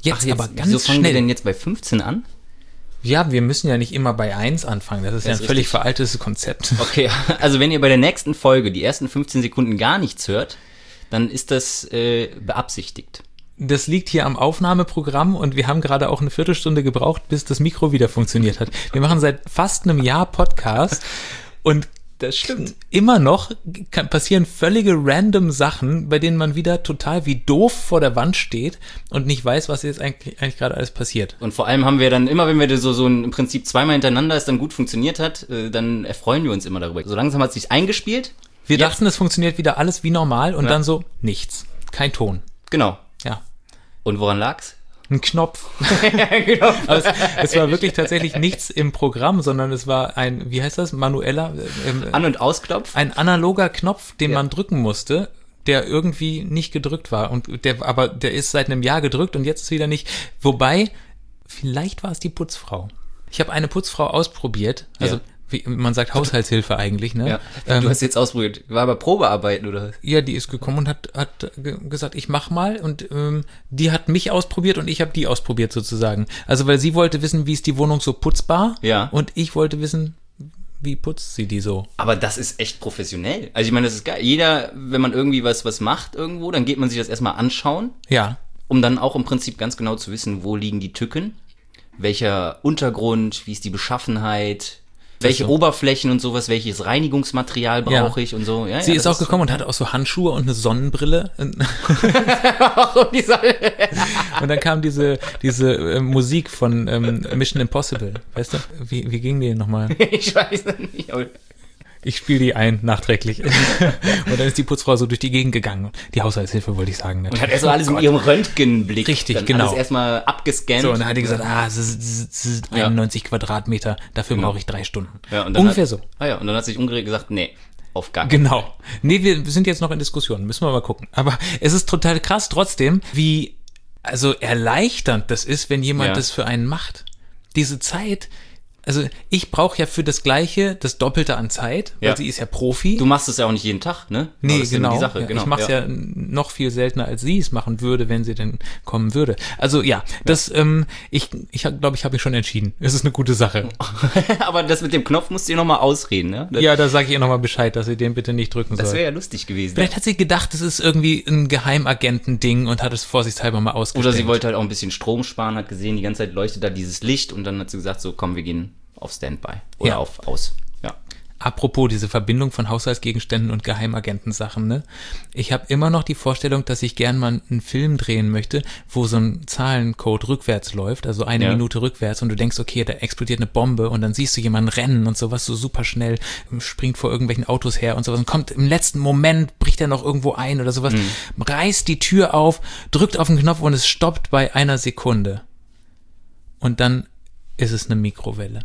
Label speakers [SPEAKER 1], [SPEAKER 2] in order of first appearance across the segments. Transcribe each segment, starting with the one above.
[SPEAKER 1] Jetzt aber ganz
[SPEAKER 2] wieso fangen wir
[SPEAKER 1] schnell.
[SPEAKER 2] denn jetzt bei 15 an?
[SPEAKER 1] Ja, wir müssen ja nicht immer bei 1 anfangen. Das ist ja ein völlig
[SPEAKER 2] richtig.
[SPEAKER 1] veraltetes Konzept.
[SPEAKER 2] Okay, also wenn ihr bei der nächsten Folge die ersten 15 Sekunden gar nichts hört, dann ist das beabsichtigt.
[SPEAKER 1] Das liegt hier am Aufnahmeprogramm und wir haben gerade auch eine Viertelstunde gebraucht, bis das Mikro wieder funktioniert hat. Wir machen seit fast einem Jahr Podcast und
[SPEAKER 2] Das stimmt.
[SPEAKER 1] immer noch passieren völlige random Sachen, bei denen man wieder total wie doof vor der Wand steht und nicht weiß, was jetzt eigentlich gerade alles passiert.
[SPEAKER 2] Und vor allem haben wir dann immer, wenn wir so im Prinzip zweimal hintereinander es dann gut funktioniert hat, dann erfreuen wir uns immer darüber. So langsam hat es sich eingespielt.
[SPEAKER 1] Wir dachten, es funktioniert wieder alles wie normal und dann so nichts. Kein Ton.
[SPEAKER 2] Genau.
[SPEAKER 1] Ja.
[SPEAKER 2] Und woran lag's?
[SPEAKER 1] Ein Knopf.
[SPEAKER 2] Genau.
[SPEAKER 1] Also es war wirklich tatsächlich nichts im Programm, sondern es war ein, wie heißt das, manueller,
[SPEAKER 2] An- und Ausknopf.
[SPEAKER 1] ein analoger Knopf, den
[SPEAKER 2] Ja.
[SPEAKER 1] man drücken musste, der irgendwie nicht gedrückt war. Und der ist seit einem Jahr gedrückt und jetzt ist wieder nicht. Wobei, vielleicht war es die Putzfrau. Ich habe eine Putzfrau ausprobiert, also
[SPEAKER 2] Ja.
[SPEAKER 1] wie man sagt Haushaltshilfe eigentlich, ne?
[SPEAKER 2] Ja. Du hast jetzt ausprobiert. War aber Probearbeiten, oder?
[SPEAKER 1] Ja, die ist gekommen und hat gesagt, ich mach mal und die hat mich ausprobiert und ich habe die ausprobiert sozusagen. Also weil sie wollte wissen, wie ist die Wohnung so putzbar
[SPEAKER 2] Ja.
[SPEAKER 1] und ich wollte wissen, wie putzt sie die so.
[SPEAKER 2] Aber das ist echt professionell. Also ich meine, das ist geil. Jeder, wenn man irgendwie was macht irgendwo, dann geht man sich das erstmal anschauen,
[SPEAKER 1] Ja,
[SPEAKER 2] um dann auch im Prinzip ganz genau zu wissen, wo liegen die Tücken, welcher Untergrund, wie ist die Beschaffenheit, welche
[SPEAKER 1] so.
[SPEAKER 2] Oberflächen und sowas, welches Reinigungsmaterial brauche ich und so. Ja,
[SPEAKER 1] sie
[SPEAKER 2] ja,
[SPEAKER 1] ist auch gekommen und hatte auch so Handschuhe und eine Sonnenbrille. Und dann kam diese Musik von Mission Impossible, weißt du? Wie ging die nochmal?
[SPEAKER 2] Ich weiß nicht. Aber
[SPEAKER 1] Ich spiele die ein, nachträglich. Und dann ist die Putzfrau so durch die Gegend gegangen. Die Haushaltshilfe wollte ich sagen. Ne?
[SPEAKER 2] und hat erst so alles mit ihrem Röntgenblick.
[SPEAKER 1] Richtig,
[SPEAKER 2] dann
[SPEAKER 1] genau.
[SPEAKER 2] Alles erstmal abgescannt.
[SPEAKER 1] So, und dann hat die gesagt, es ist 91 Quadratmeter, dafür brauche ich 3 Stunden.
[SPEAKER 2] Ja, und dann
[SPEAKER 1] Ungefähr so.
[SPEAKER 2] Und dann hat sich umgedreht und gesagt, nee, auf gar keinen
[SPEAKER 1] Genau. Nee, wir sind jetzt noch in Diskussion, müssen wir mal gucken. Aber es ist total krass trotzdem, wie also erleichternd das ist, wenn jemand
[SPEAKER 2] Ja.
[SPEAKER 1] das für einen macht. Diese Zeit, also ich brauche ja für das Gleiche das Doppelte an Zeit, weil
[SPEAKER 2] Ja.
[SPEAKER 1] sie ist ja Profi.
[SPEAKER 2] Du machst es ja auch nicht jeden Tag, ne?
[SPEAKER 1] Nee,
[SPEAKER 2] das ist immer
[SPEAKER 1] genau.
[SPEAKER 2] die Sache.
[SPEAKER 1] Ja,
[SPEAKER 2] Genau.
[SPEAKER 1] ich mache es ja noch viel seltener, als sie es machen würde, wenn sie denn kommen würde. Also ja, das, ich glaube, ich habe mich schon entschieden. Es ist eine gute Sache.
[SPEAKER 2] Aber das mit dem Knopf musst du dir nochmal ausreden, ne?
[SPEAKER 1] Ja, da sage ich ihr nochmal Bescheid, dass sie den bitte nicht drücken
[SPEAKER 2] Das
[SPEAKER 1] soll.
[SPEAKER 2] wäre ja lustig gewesen.
[SPEAKER 1] Vielleicht hat sie gedacht, es ist irgendwie ein Geheimagentending und hat es vorsichtshalber mal ausgestellt.
[SPEAKER 2] Oder sie wollte halt auch ein bisschen Strom sparen, hat gesehen, die ganze Zeit leuchtet da dieses Licht und dann hat sie gesagt, so komm, wir gehen auf Standby. Oder
[SPEAKER 1] Ja.
[SPEAKER 2] auf aus. Ja.
[SPEAKER 1] Apropos diese Verbindung von Haushaltsgegenständen und Geheimagentensachen, ne? Ich habe immer noch die Vorstellung, dass ich gern mal einen Film drehen möchte, wo so ein Zahlencode rückwärts läuft, also eine
[SPEAKER 2] Ja.
[SPEAKER 1] Minute rückwärts und du denkst, okay, da explodiert eine Bombe und dann siehst du jemanden rennen und sowas so super schnell, springt vor irgendwelchen Autos her und sowas und kommt im letzten Moment, bricht er noch irgendwo ein oder sowas, reißt die Tür auf, drückt auf den Knopf und es stoppt bei 1 Sekunde. Und dann ist es eine Mikrowelle.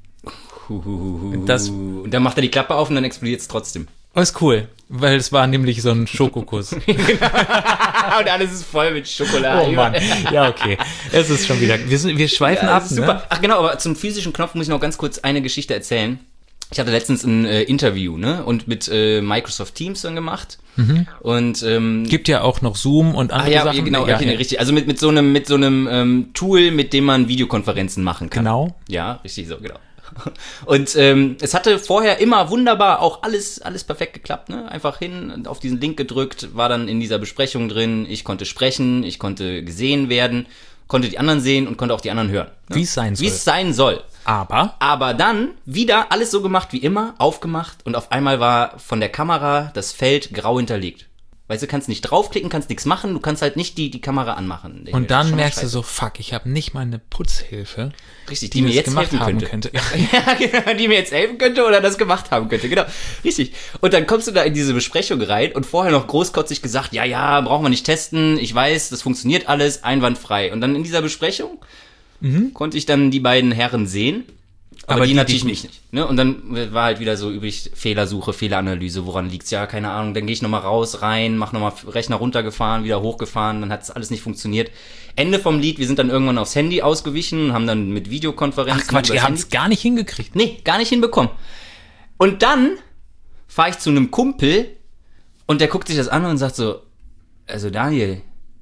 [SPEAKER 1] Das-
[SPEAKER 2] Und dann macht er die Klappe auf und dann explodiert es trotzdem.
[SPEAKER 1] Oh, ist cool, weil es war nämlich so ein Schokokuss.
[SPEAKER 2] Und alles ist voll mit Schokolade.
[SPEAKER 1] Oh Mann, ja okay, es ist schon wieder, wir schweifen
[SPEAKER 2] Ja,
[SPEAKER 1] ab,
[SPEAKER 2] das ist super.
[SPEAKER 1] ne?
[SPEAKER 2] Ach genau, aber zum physischen Knopf muss ich noch ganz kurz eine Geschichte erzählen. Ich hatte letztens ein Interview, ne? Und mit Microsoft Teams dann gemacht. Und
[SPEAKER 1] Gibt ja auch noch Zoom und andere
[SPEAKER 2] ja,
[SPEAKER 1] Sachen.
[SPEAKER 2] genau,
[SPEAKER 1] ja,
[SPEAKER 2] okay, richtig. Also mit so einem Tool, mit dem man Videokonferenzen machen kann.
[SPEAKER 1] Genau.
[SPEAKER 2] Ja, richtig so, genau. Und es hatte vorher immer wunderbar auch alles perfekt geklappt, ne? Einfach hin, auf diesen Link gedrückt, war dann in dieser Besprechung drin, ich konnte sprechen, ich konnte gesehen werden, konnte die anderen sehen und konnte auch die anderen hören. Ne?
[SPEAKER 1] Wie es sein soll.
[SPEAKER 2] Wie es sein soll. Aber dann wieder alles so gemacht wie immer, aufgemacht und auf einmal war von der Kamera das Feld grau hinterlegt. Weißt du, kannst nicht draufklicken, kannst nichts machen, du kannst halt nicht die Kamera anmachen.
[SPEAKER 1] Und dann
[SPEAKER 2] Schon mal
[SPEAKER 1] merkst du
[SPEAKER 2] scheiße.
[SPEAKER 1] so, fuck, ich habe nicht mal eine Putzhilfe,
[SPEAKER 2] Richtig,
[SPEAKER 1] die
[SPEAKER 2] die
[SPEAKER 1] mir
[SPEAKER 2] mir
[SPEAKER 1] jetzt
[SPEAKER 2] jetzt
[SPEAKER 1] gemacht
[SPEAKER 2] helfen
[SPEAKER 1] haben
[SPEAKER 2] könnte.
[SPEAKER 1] könnte.
[SPEAKER 2] Ja, genau, die mir jetzt helfen könnte oder das gemacht haben könnte, genau. Richtig. Und dann kommst du da in diese Besprechung rein und vorher noch großkotzig gesagt, ja, brauchen wir nicht testen, ich weiß, das funktioniert alles, einwandfrei. Und dann in dieser Besprechung konnte ich dann die beiden Herren sehen, aber die natürlich
[SPEAKER 1] dich
[SPEAKER 2] nicht. Ne? Und dann war halt wieder so übrig Fehlersuche, Fehleranalyse, woran liegt's? Ja, keine Ahnung, dann gehe ich nochmal raus, rein, mach nochmal Rechner runtergefahren, wieder hochgefahren, dann hat es alles nicht funktioniert. Ende vom Lied, wir sind dann irgendwann aufs Handy ausgewichen und haben dann mit Videokonferenzen...
[SPEAKER 1] Ach Quatsch,
[SPEAKER 2] übers
[SPEAKER 1] ihr habt
[SPEAKER 2] Handy-
[SPEAKER 1] es gar nicht hingekriegt.
[SPEAKER 2] Nee, gar nicht hinbekommen. Und dann fahre ich zu einem Kumpel und der guckt sich das an und sagt so, also Daniel,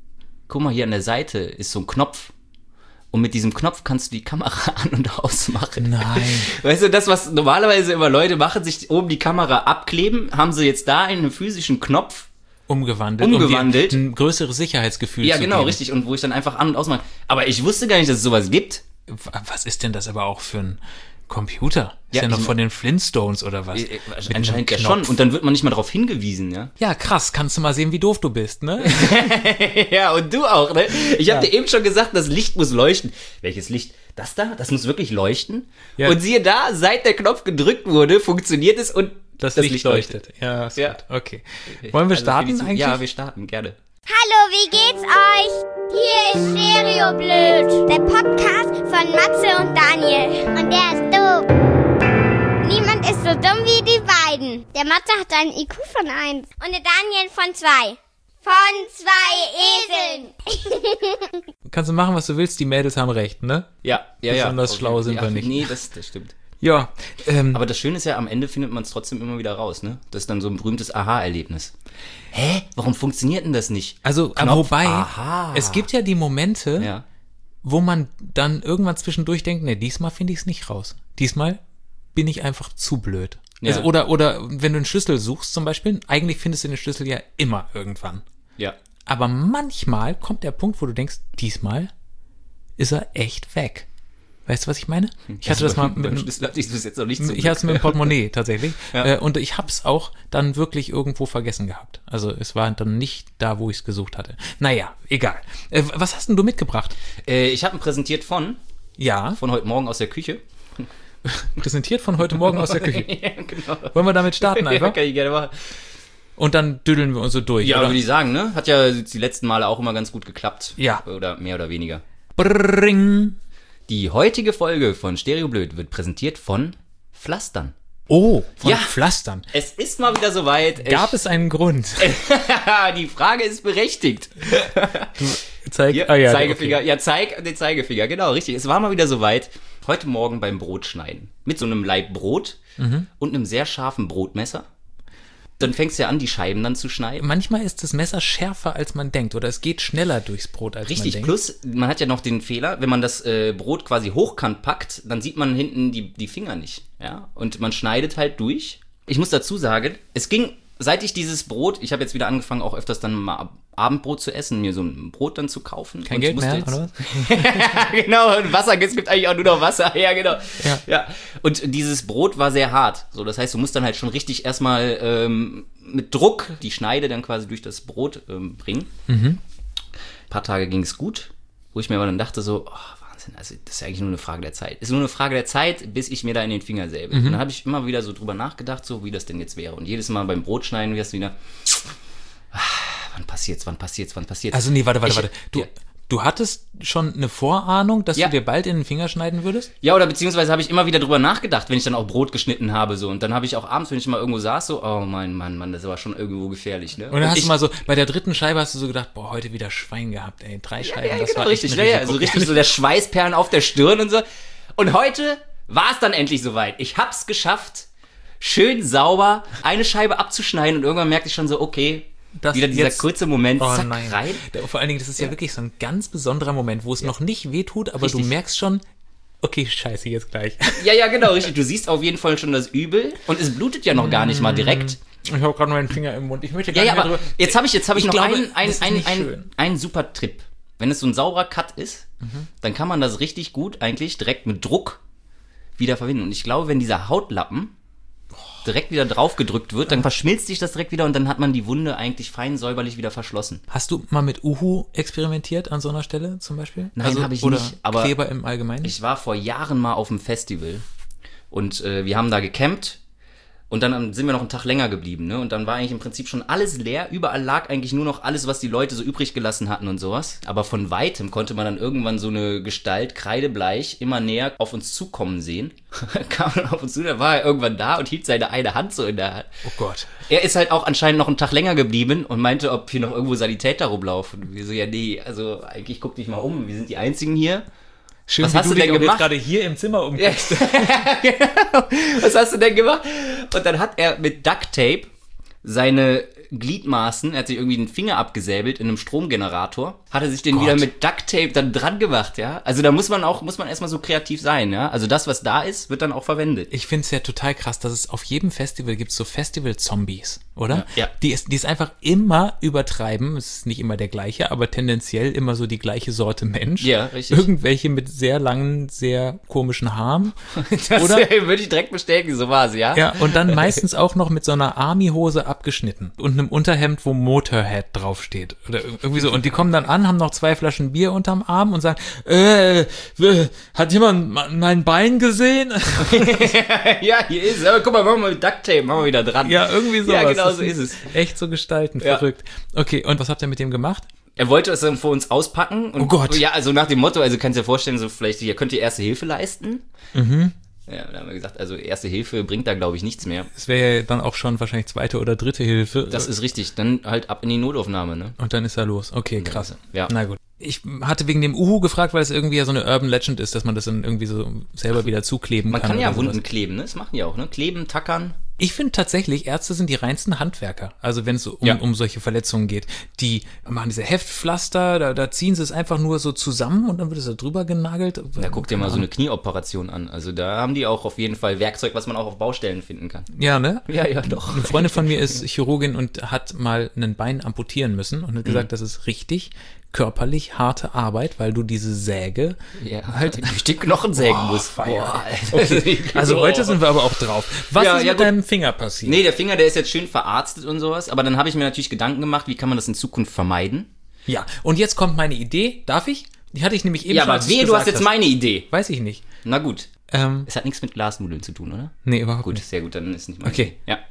[SPEAKER 2] guck mal, hier an der Seite ist so ein Knopf. Und mit diesem Knopf kannst du die Kamera an- und ausmachen.
[SPEAKER 1] Nein.
[SPEAKER 2] Weißt du, das, was normalerweise immer Leute machen, sich oben die Kamera abkleben, haben sie jetzt da in einem physischen Knopf
[SPEAKER 1] Umgewandelt. Um dir ein größeres Sicherheitsgefühl zu
[SPEAKER 2] genau,
[SPEAKER 1] geben.
[SPEAKER 2] richtig. Und wo ich dann einfach an- und ausmache. Aber ich wusste gar nicht, dass es sowas gibt.
[SPEAKER 1] Was ist denn das aber auch für ein Computer? Ist ja noch von den Flintstones oder was? Mit
[SPEAKER 2] Anscheinend ja
[SPEAKER 1] einem
[SPEAKER 2] schon.
[SPEAKER 1] Knopf.
[SPEAKER 2] Und dann wird man nicht mal darauf hingewiesen, ja?
[SPEAKER 1] Ja, krass. Kannst du mal sehen, wie doof du bist, ne?
[SPEAKER 2] Ja, und du auch, ne? Ich habe dir eben schon gesagt, das Licht muss leuchten. Welches Licht? Das da? Das muss wirklich leuchten?
[SPEAKER 1] Ja.
[SPEAKER 2] Und siehe da, seit der Knopf gedrückt wurde, funktioniert es und
[SPEAKER 1] Das Licht leuchtet. Ja, ist
[SPEAKER 2] Ja.
[SPEAKER 1] gut. Okay. Wollen wir starten eigentlich?
[SPEAKER 2] Ja, wir starten, gerne.
[SPEAKER 3] Hallo, wie geht's euch? Hier ist Stereo Blöd, der Podcast von Matze und Daniel. Und der ist doof. Niemand ist so dumm wie die beiden. Der Matze hat einen IQ von 1 und der Daniel von 2. Von 2 Eseln.
[SPEAKER 1] Kannst du machen, was du willst. Die Mädels haben recht, ne?
[SPEAKER 2] Ja.
[SPEAKER 1] Besonders
[SPEAKER 2] Okay.
[SPEAKER 1] schlau sind wir nicht.
[SPEAKER 2] Nee, das stimmt.
[SPEAKER 1] Ja.
[SPEAKER 2] Aber das Schöne ist ja, am Ende findet man es trotzdem immer wieder raus, ne? Das ist dann so ein berühmtes Aha-Erlebnis. Hä? Warum funktioniert denn das nicht?
[SPEAKER 1] Also,
[SPEAKER 2] Knopf,
[SPEAKER 1] wobei,
[SPEAKER 2] aha.
[SPEAKER 1] es gibt ja die Momente,
[SPEAKER 2] Ja.
[SPEAKER 1] wo man dann irgendwann zwischendurch denkt, ne, diesmal finde ich es nicht raus. Diesmal bin ich einfach zu blöd.
[SPEAKER 2] Ja.
[SPEAKER 1] Also, oder wenn du einen Schlüssel suchst zum Beispiel, eigentlich findest du den Schlüssel ja immer irgendwann.
[SPEAKER 2] Ja.
[SPEAKER 1] Aber manchmal kommt der Punkt, wo du denkst, diesmal ist er echt weg. Weißt du, was ich meine? Ich hatte das mal mit
[SPEAKER 2] beim
[SPEAKER 1] einem,
[SPEAKER 2] Schlüssel hatte ich das bis jetzt noch nicht so.
[SPEAKER 1] ich hatte es mit dem Portemonnaie tatsächlich.
[SPEAKER 2] Ja.
[SPEAKER 1] Und ich hab's auch dann wirklich irgendwo vergessen gehabt. Also es war dann nicht da, wo ich es gesucht hatte. Naja, egal. Was hast denn du mitgebracht?
[SPEAKER 2] Ich habe ihn präsentiert von
[SPEAKER 1] Ja,
[SPEAKER 2] heute Morgen aus der Küche.
[SPEAKER 1] präsentiert von heute Morgen aus der Küche.
[SPEAKER 2] Ja, genau.
[SPEAKER 1] Wollen wir damit starten
[SPEAKER 2] Ja,
[SPEAKER 1] einfach?
[SPEAKER 2] kann ich gerne machen.
[SPEAKER 1] Und dann düdeln wir uns so durch,
[SPEAKER 2] Ja,
[SPEAKER 1] oder?
[SPEAKER 2] würde ich sagen, ne? Hat ja die letzten Male auch immer ganz gut geklappt.
[SPEAKER 1] Ja.
[SPEAKER 2] Oder mehr oder weniger.
[SPEAKER 1] Bring.
[SPEAKER 2] Die heutige Folge von Stereo Blöd wird präsentiert von Pflastern.
[SPEAKER 1] Oh, von
[SPEAKER 2] Ja.
[SPEAKER 1] Pflastern.
[SPEAKER 2] Es ist mal wieder soweit.
[SPEAKER 1] Gab es einen Grund?
[SPEAKER 2] Die Frage ist berechtigt.
[SPEAKER 1] Zeig,
[SPEAKER 2] Hier, Zeigefinger. Okay. Ja, zeig den Zeigefinger. Genau, richtig. Es war mal wieder soweit. Heute Morgen beim Brotschneiden. Mit so einem Laib Brot und einem sehr scharfen Brotmesser. Dann fängst du ja an, die Scheiben dann zu schneiden.
[SPEAKER 1] Manchmal ist das Messer schärfer, als man denkt. Oder es geht schneller durchs Brot, als
[SPEAKER 2] Richtig,
[SPEAKER 1] man denkt.
[SPEAKER 2] plus man hat ja noch den Fehler, wenn man das Brot quasi hochkant packt, dann sieht man hinten die Finger nicht. Ja? Und man schneidet halt durch. Ich muss dazu sagen, es ging, seit ich dieses Brot, ich habe jetzt wieder angefangen, auch öfters dann mal Abendbrot zu essen, mir so ein Brot dann zu kaufen.
[SPEAKER 1] Kein
[SPEAKER 2] Und
[SPEAKER 1] Geld
[SPEAKER 2] ich musste
[SPEAKER 1] mehr, oder was?
[SPEAKER 2] Genau, und Wasser, es gibt eigentlich auch nur noch Wasser. Ja, genau.
[SPEAKER 1] Ja.
[SPEAKER 2] Und dieses Brot war sehr hart. So, das heißt, du musst dann halt schon richtig erstmal mit Druck die Schneide dann quasi durch das Brot bringen. Ein paar Tage ging es gut, wo ich mir aber dann dachte so, oh, Wahnsinn, also das ist ja eigentlich nur eine Frage der Zeit. Ist nur eine Frage der Zeit, bis ich mir da in den Finger säbe. Und dann habe ich immer wieder so drüber nachgedacht, so wie das denn jetzt wäre. Und jedes Mal beim Brotschneiden wirst du wieder, wann passiert's?
[SPEAKER 1] Also nee, warte.
[SPEAKER 2] Ja.
[SPEAKER 1] Du hattest schon eine Vorahnung, dass
[SPEAKER 2] Ja.
[SPEAKER 1] du dir bald in den Finger schneiden würdest?
[SPEAKER 2] Ja, oder beziehungsweise habe ich immer wieder drüber nachgedacht, wenn ich dann auch Brot geschnitten habe, so. Und dann habe ich auch abends, wenn ich mal irgendwo saß, so, oh mein Mann, das war schon irgendwo gefährlich, ne?
[SPEAKER 1] Und dann hast
[SPEAKER 2] ich,
[SPEAKER 1] du mal so, bei der dritten Scheibe hast du so gedacht, boah, heute wieder Schwein gehabt, ey. 3 Scheiben,
[SPEAKER 2] ja,
[SPEAKER 1] das
[SPEAKER 2] genau,
[SPEAKER 1] war echt
[SPEAKER 2] richtig,
[SPEAKER 1] ein
[SPEAKER 2] ja,
[SPEAKER 1] Risiko.
[SPEAKER 2] so richtig so der Schweißperlen auf der Stirn und so. Und heute war es dann endlich soweit. Ich hab's geschafft, schön sauber eine Scheibe abzuschneiden und irgendwann merkte ich schon so, okay,
[SPEAKER 1] Das
[SPEAKER 2] wieder dieser
[SPEAKER 1] jetzt-
[SPEAKER 2] kurze Moment,
[SPEAKER 1] Oh
[SPEAKER 2] zack,
[SPEAKER 1] nein.
[SPEAKER 2] rein.
[SPEAKER 1] Vor allen Dingen, das ist ja wirklich so ein ganz besonderer Moment, wo es noch nicht wehtut, aber
[SPEAKER 2] Richtig.
[SPEAKER 1] du merkst schon, okay, scheiße, jetzt gleich.
[SPEAKER 2] Ja, genau, richtig. Du siehst auf jeden Fall schon das Übel und es blutet ja noch gar nicht mal direkt.
[SPEAKER 1] Ich habe gerade meinen Finger im Mund. Ich möchte gar
[SPEAKER 2] Ja,
[SPEAKER 1] nicht
[SPEAKER 2] aber
[SPEAKER 1] mehr drüber.
[SPEAKER 2] jetzt habe ich noch
[SPEAKER 1] glaube, das ist nicht
[SPEAKER 2] einen
[SPEAKER 1] schön.
[SPEAKER 2] einen super Tipp. Wenn es so ein saurer Cut ist, dann kann man das richtig gut eigentlich direkt mit Druck wieder verwenden. Und ich glaube, wenn dieser Hautlappen direkt wieder drauf gedrückt wird, dann verschmilzt sich das direkt wieder und dann hat man die Wunde eigentlich fein säuberlich wieder verschlossen.
[SPEAKER 1] Hast du mal mit Uhu experimentiert an so einer Stelle zum Beispiel?
[SPEAKER 2] Nein, habe ich
[SPEAKER 1] oder
[SPEAKER 2] nicht, aber
[SPEAKER 1] Kleber im Allgemeinen?
[SPEAKER 2] Ich war vor Jahren mal auf einem Festival und wir haben da gecampt und dann sind wir noch einen Tag länger geblieben, ne? Und dann war eigentlich im Prinzip schon alles leer. Überall lag eigentlich nur noch alles, was die Leute so übrig gelassen hatten und sowas. Aber von Weitem konnte man dann irgendwann so eine Gestalt, kreidebleich, immer näher auf uns zukommen sehen. Kam dann auf uns zu, dann war er irgendwann da und hielt seine eine Hand so in der Hand.
[SPEAKER 1] Oh Gott.
[SPEAKER 2] Er ist halt auch anscheinend noch einen Tag länger geblieben und meinte, ob hier noch irgendwo Sanitäter rumlaufen. Und wir so, ja nee, also eigentlich guck dich mal um, wir sind die Einzigen hier.
[SPEAKER 1] Schön,
[SPEAKER 2] Was
[SPEAKER 1] wie
[SPEAKER 2] hast
[SPEAKER 1] du
[SPEAKER 2] du denn
[SPEAKER 1] dich auch jetzt
[SPEAKER 2] gemacht?
[SPEAKER 1] gerade hier im Zimmer umguckst.
[SPEAKER 2] Genau. Was hast du denn gemacht? Und dann hat er mit Duct Tape seine Gliedmaßen, er hat sich irgendwie den Finger abgesäbelt in einem Stromgenerator, hat er sich den wieder mit Ducktape dann dran gemacht, ja. Also da muss man erstmal so kreativ sein, ja. Also das, was da ist, wird dann auch verwendet.
[SPEAKER 1] Ich finde es ja total krass, dass es auf jedem Festival gibt so Festival-Zombies, oder?
[SPEAKER 2] Ja.
[SPEAKER 1] Die es einfach immer übertreiben. Es ist nicht immer der gleiche, aber tendenziell immer so die gleiche Sorte Mensch.
[SPEAKER 2] Ja, richtig.
[SPEAKER 1] Irgendwelche mit sehr langen, sehr komischen Haaren.
[SPEAKER 2] Das
[SPEAKER 1] oder?
[SPEAKER 2] würde ich direkt bestätigen, so war es, ja.
[SPEAKER 1] Ja, und dann meistens auch noch mit so einer Army-Hose abgeschnitten und einem Unterhemd, wo Motorhead draufsteht. Oder irgendwie so. Und die kommen dann an, haben noch 2 Flaschen Bier unterm Arm und sagen, hat jemand mein Bein gesehen?
[SPEAKER 2] Ja, hier ist es. Aber guck mal, machen wir mit Ducktape, machen wir wieder dran.
[SPEAKER 1] Ja, irgendwie sowas.
[SPEAKER 2] Ja, genau so ist es.
[SPEAKER 1] Echt so gestalten, verrückt. Okay, und was habt ihr mit dem gemacht?
[SPEAKER 2] Er wollte es dann vor uns auspacken. Und,
[SPEAKER 1] Oh Gott.
[SPEAKER 2] Ja, also nach dem Motto, also kannst du dir vorstellen, so vielleicht, ihr könnt ihr Erste Hilfe leisten. Mhm. Ja, da haben wir gesagt, also Erste Hilfe bringt da, glaube ich, nichts mehr.
[SPEAKER 1] Es wäre ja dann auch schon wahrscheinlich 2. oder 3. Hilfe.
[SPEAKER 2] Das ist richtig, dann halt ab in die Notaufnahme, ne?
[SPEAKER 1] Und dann ist er los. Okay, krass.
[SPEAKER 2] Ja.
[SPEAKER 1] Na gut. Ich hatte wegen dem Uhu gefragt, weil es irgendwie ja so eine Urban Legend ist, dass man das dann irgendwie so selber wieder zukleben kann.
[SPEAKER 2] Man kann ja
[SPEAKER 1] oder
[SPEAKER 2] Wunden
[SPEAKER 1] sowas.
[SPEAKER 2] kleben, ne? Das machen die auch, ne? Kleben, tackern.
[SPEAKER 1] Ich finde tatsächlich, Ärzte sind die reinsten Handwerker. Also wenn es so um solche Verletzungen geht. Die machen diese Heftpflaster, da ziehen sie es einfach nur so zusammen und dann wird es da drüber genagelt.
[SPEAKER 2] Da guck dir mal so eine Knieoperation an. Also da haben die auch auf jeden Fall Werkzeug, was man auch auf Baustellen finden kann.
[SPEAKER 1] Ja, ne?
[SPEAKER 2] Ja, doch.
[SPEAKER 1] Eine Freundin von mir ist Chirurgin und hat mal ein Bein amputieren müssen und hat gesagt, das ist richtig körperlich harte Arbeit, weil du diese Säge
[SPEAKER 2] halt durch die Knochen sägen musst.
[SPEAKER 1] Boah, okay. Also heute sind wir aber auch drauf. Was ist mit deinem Finger passiert?
[SPEAKER 2] Nee, der Finger, der ist jetzt schön verarztet und sowas, aber dann habe ich mir natürlich Gedanken gemacht, wie kann man das in Zukunft vermeiden?
[SPEAKER 1] Ja, und jetzt kommt meine Idee. Darf ich? Die hatte ich nämlich eben schon.
[SPEAKER 2] Ja, aber du hast jetzt meine Idee.
[SPEAKER 1] Weiß ich nicht.
[SPEAKER 2] Na gut. Es hat nichts mit Glasnudeln zu tun, oder?
[SPEAKER 1] Nee, überhaupt
[SPEAKER 2] nicht.
[SPEAKER 1] Gut,
[SPEAKER 2] sehr gut, dann ist nicht meine
[SPEAKER 1] Idee.
[SPEAKER 2] Ja.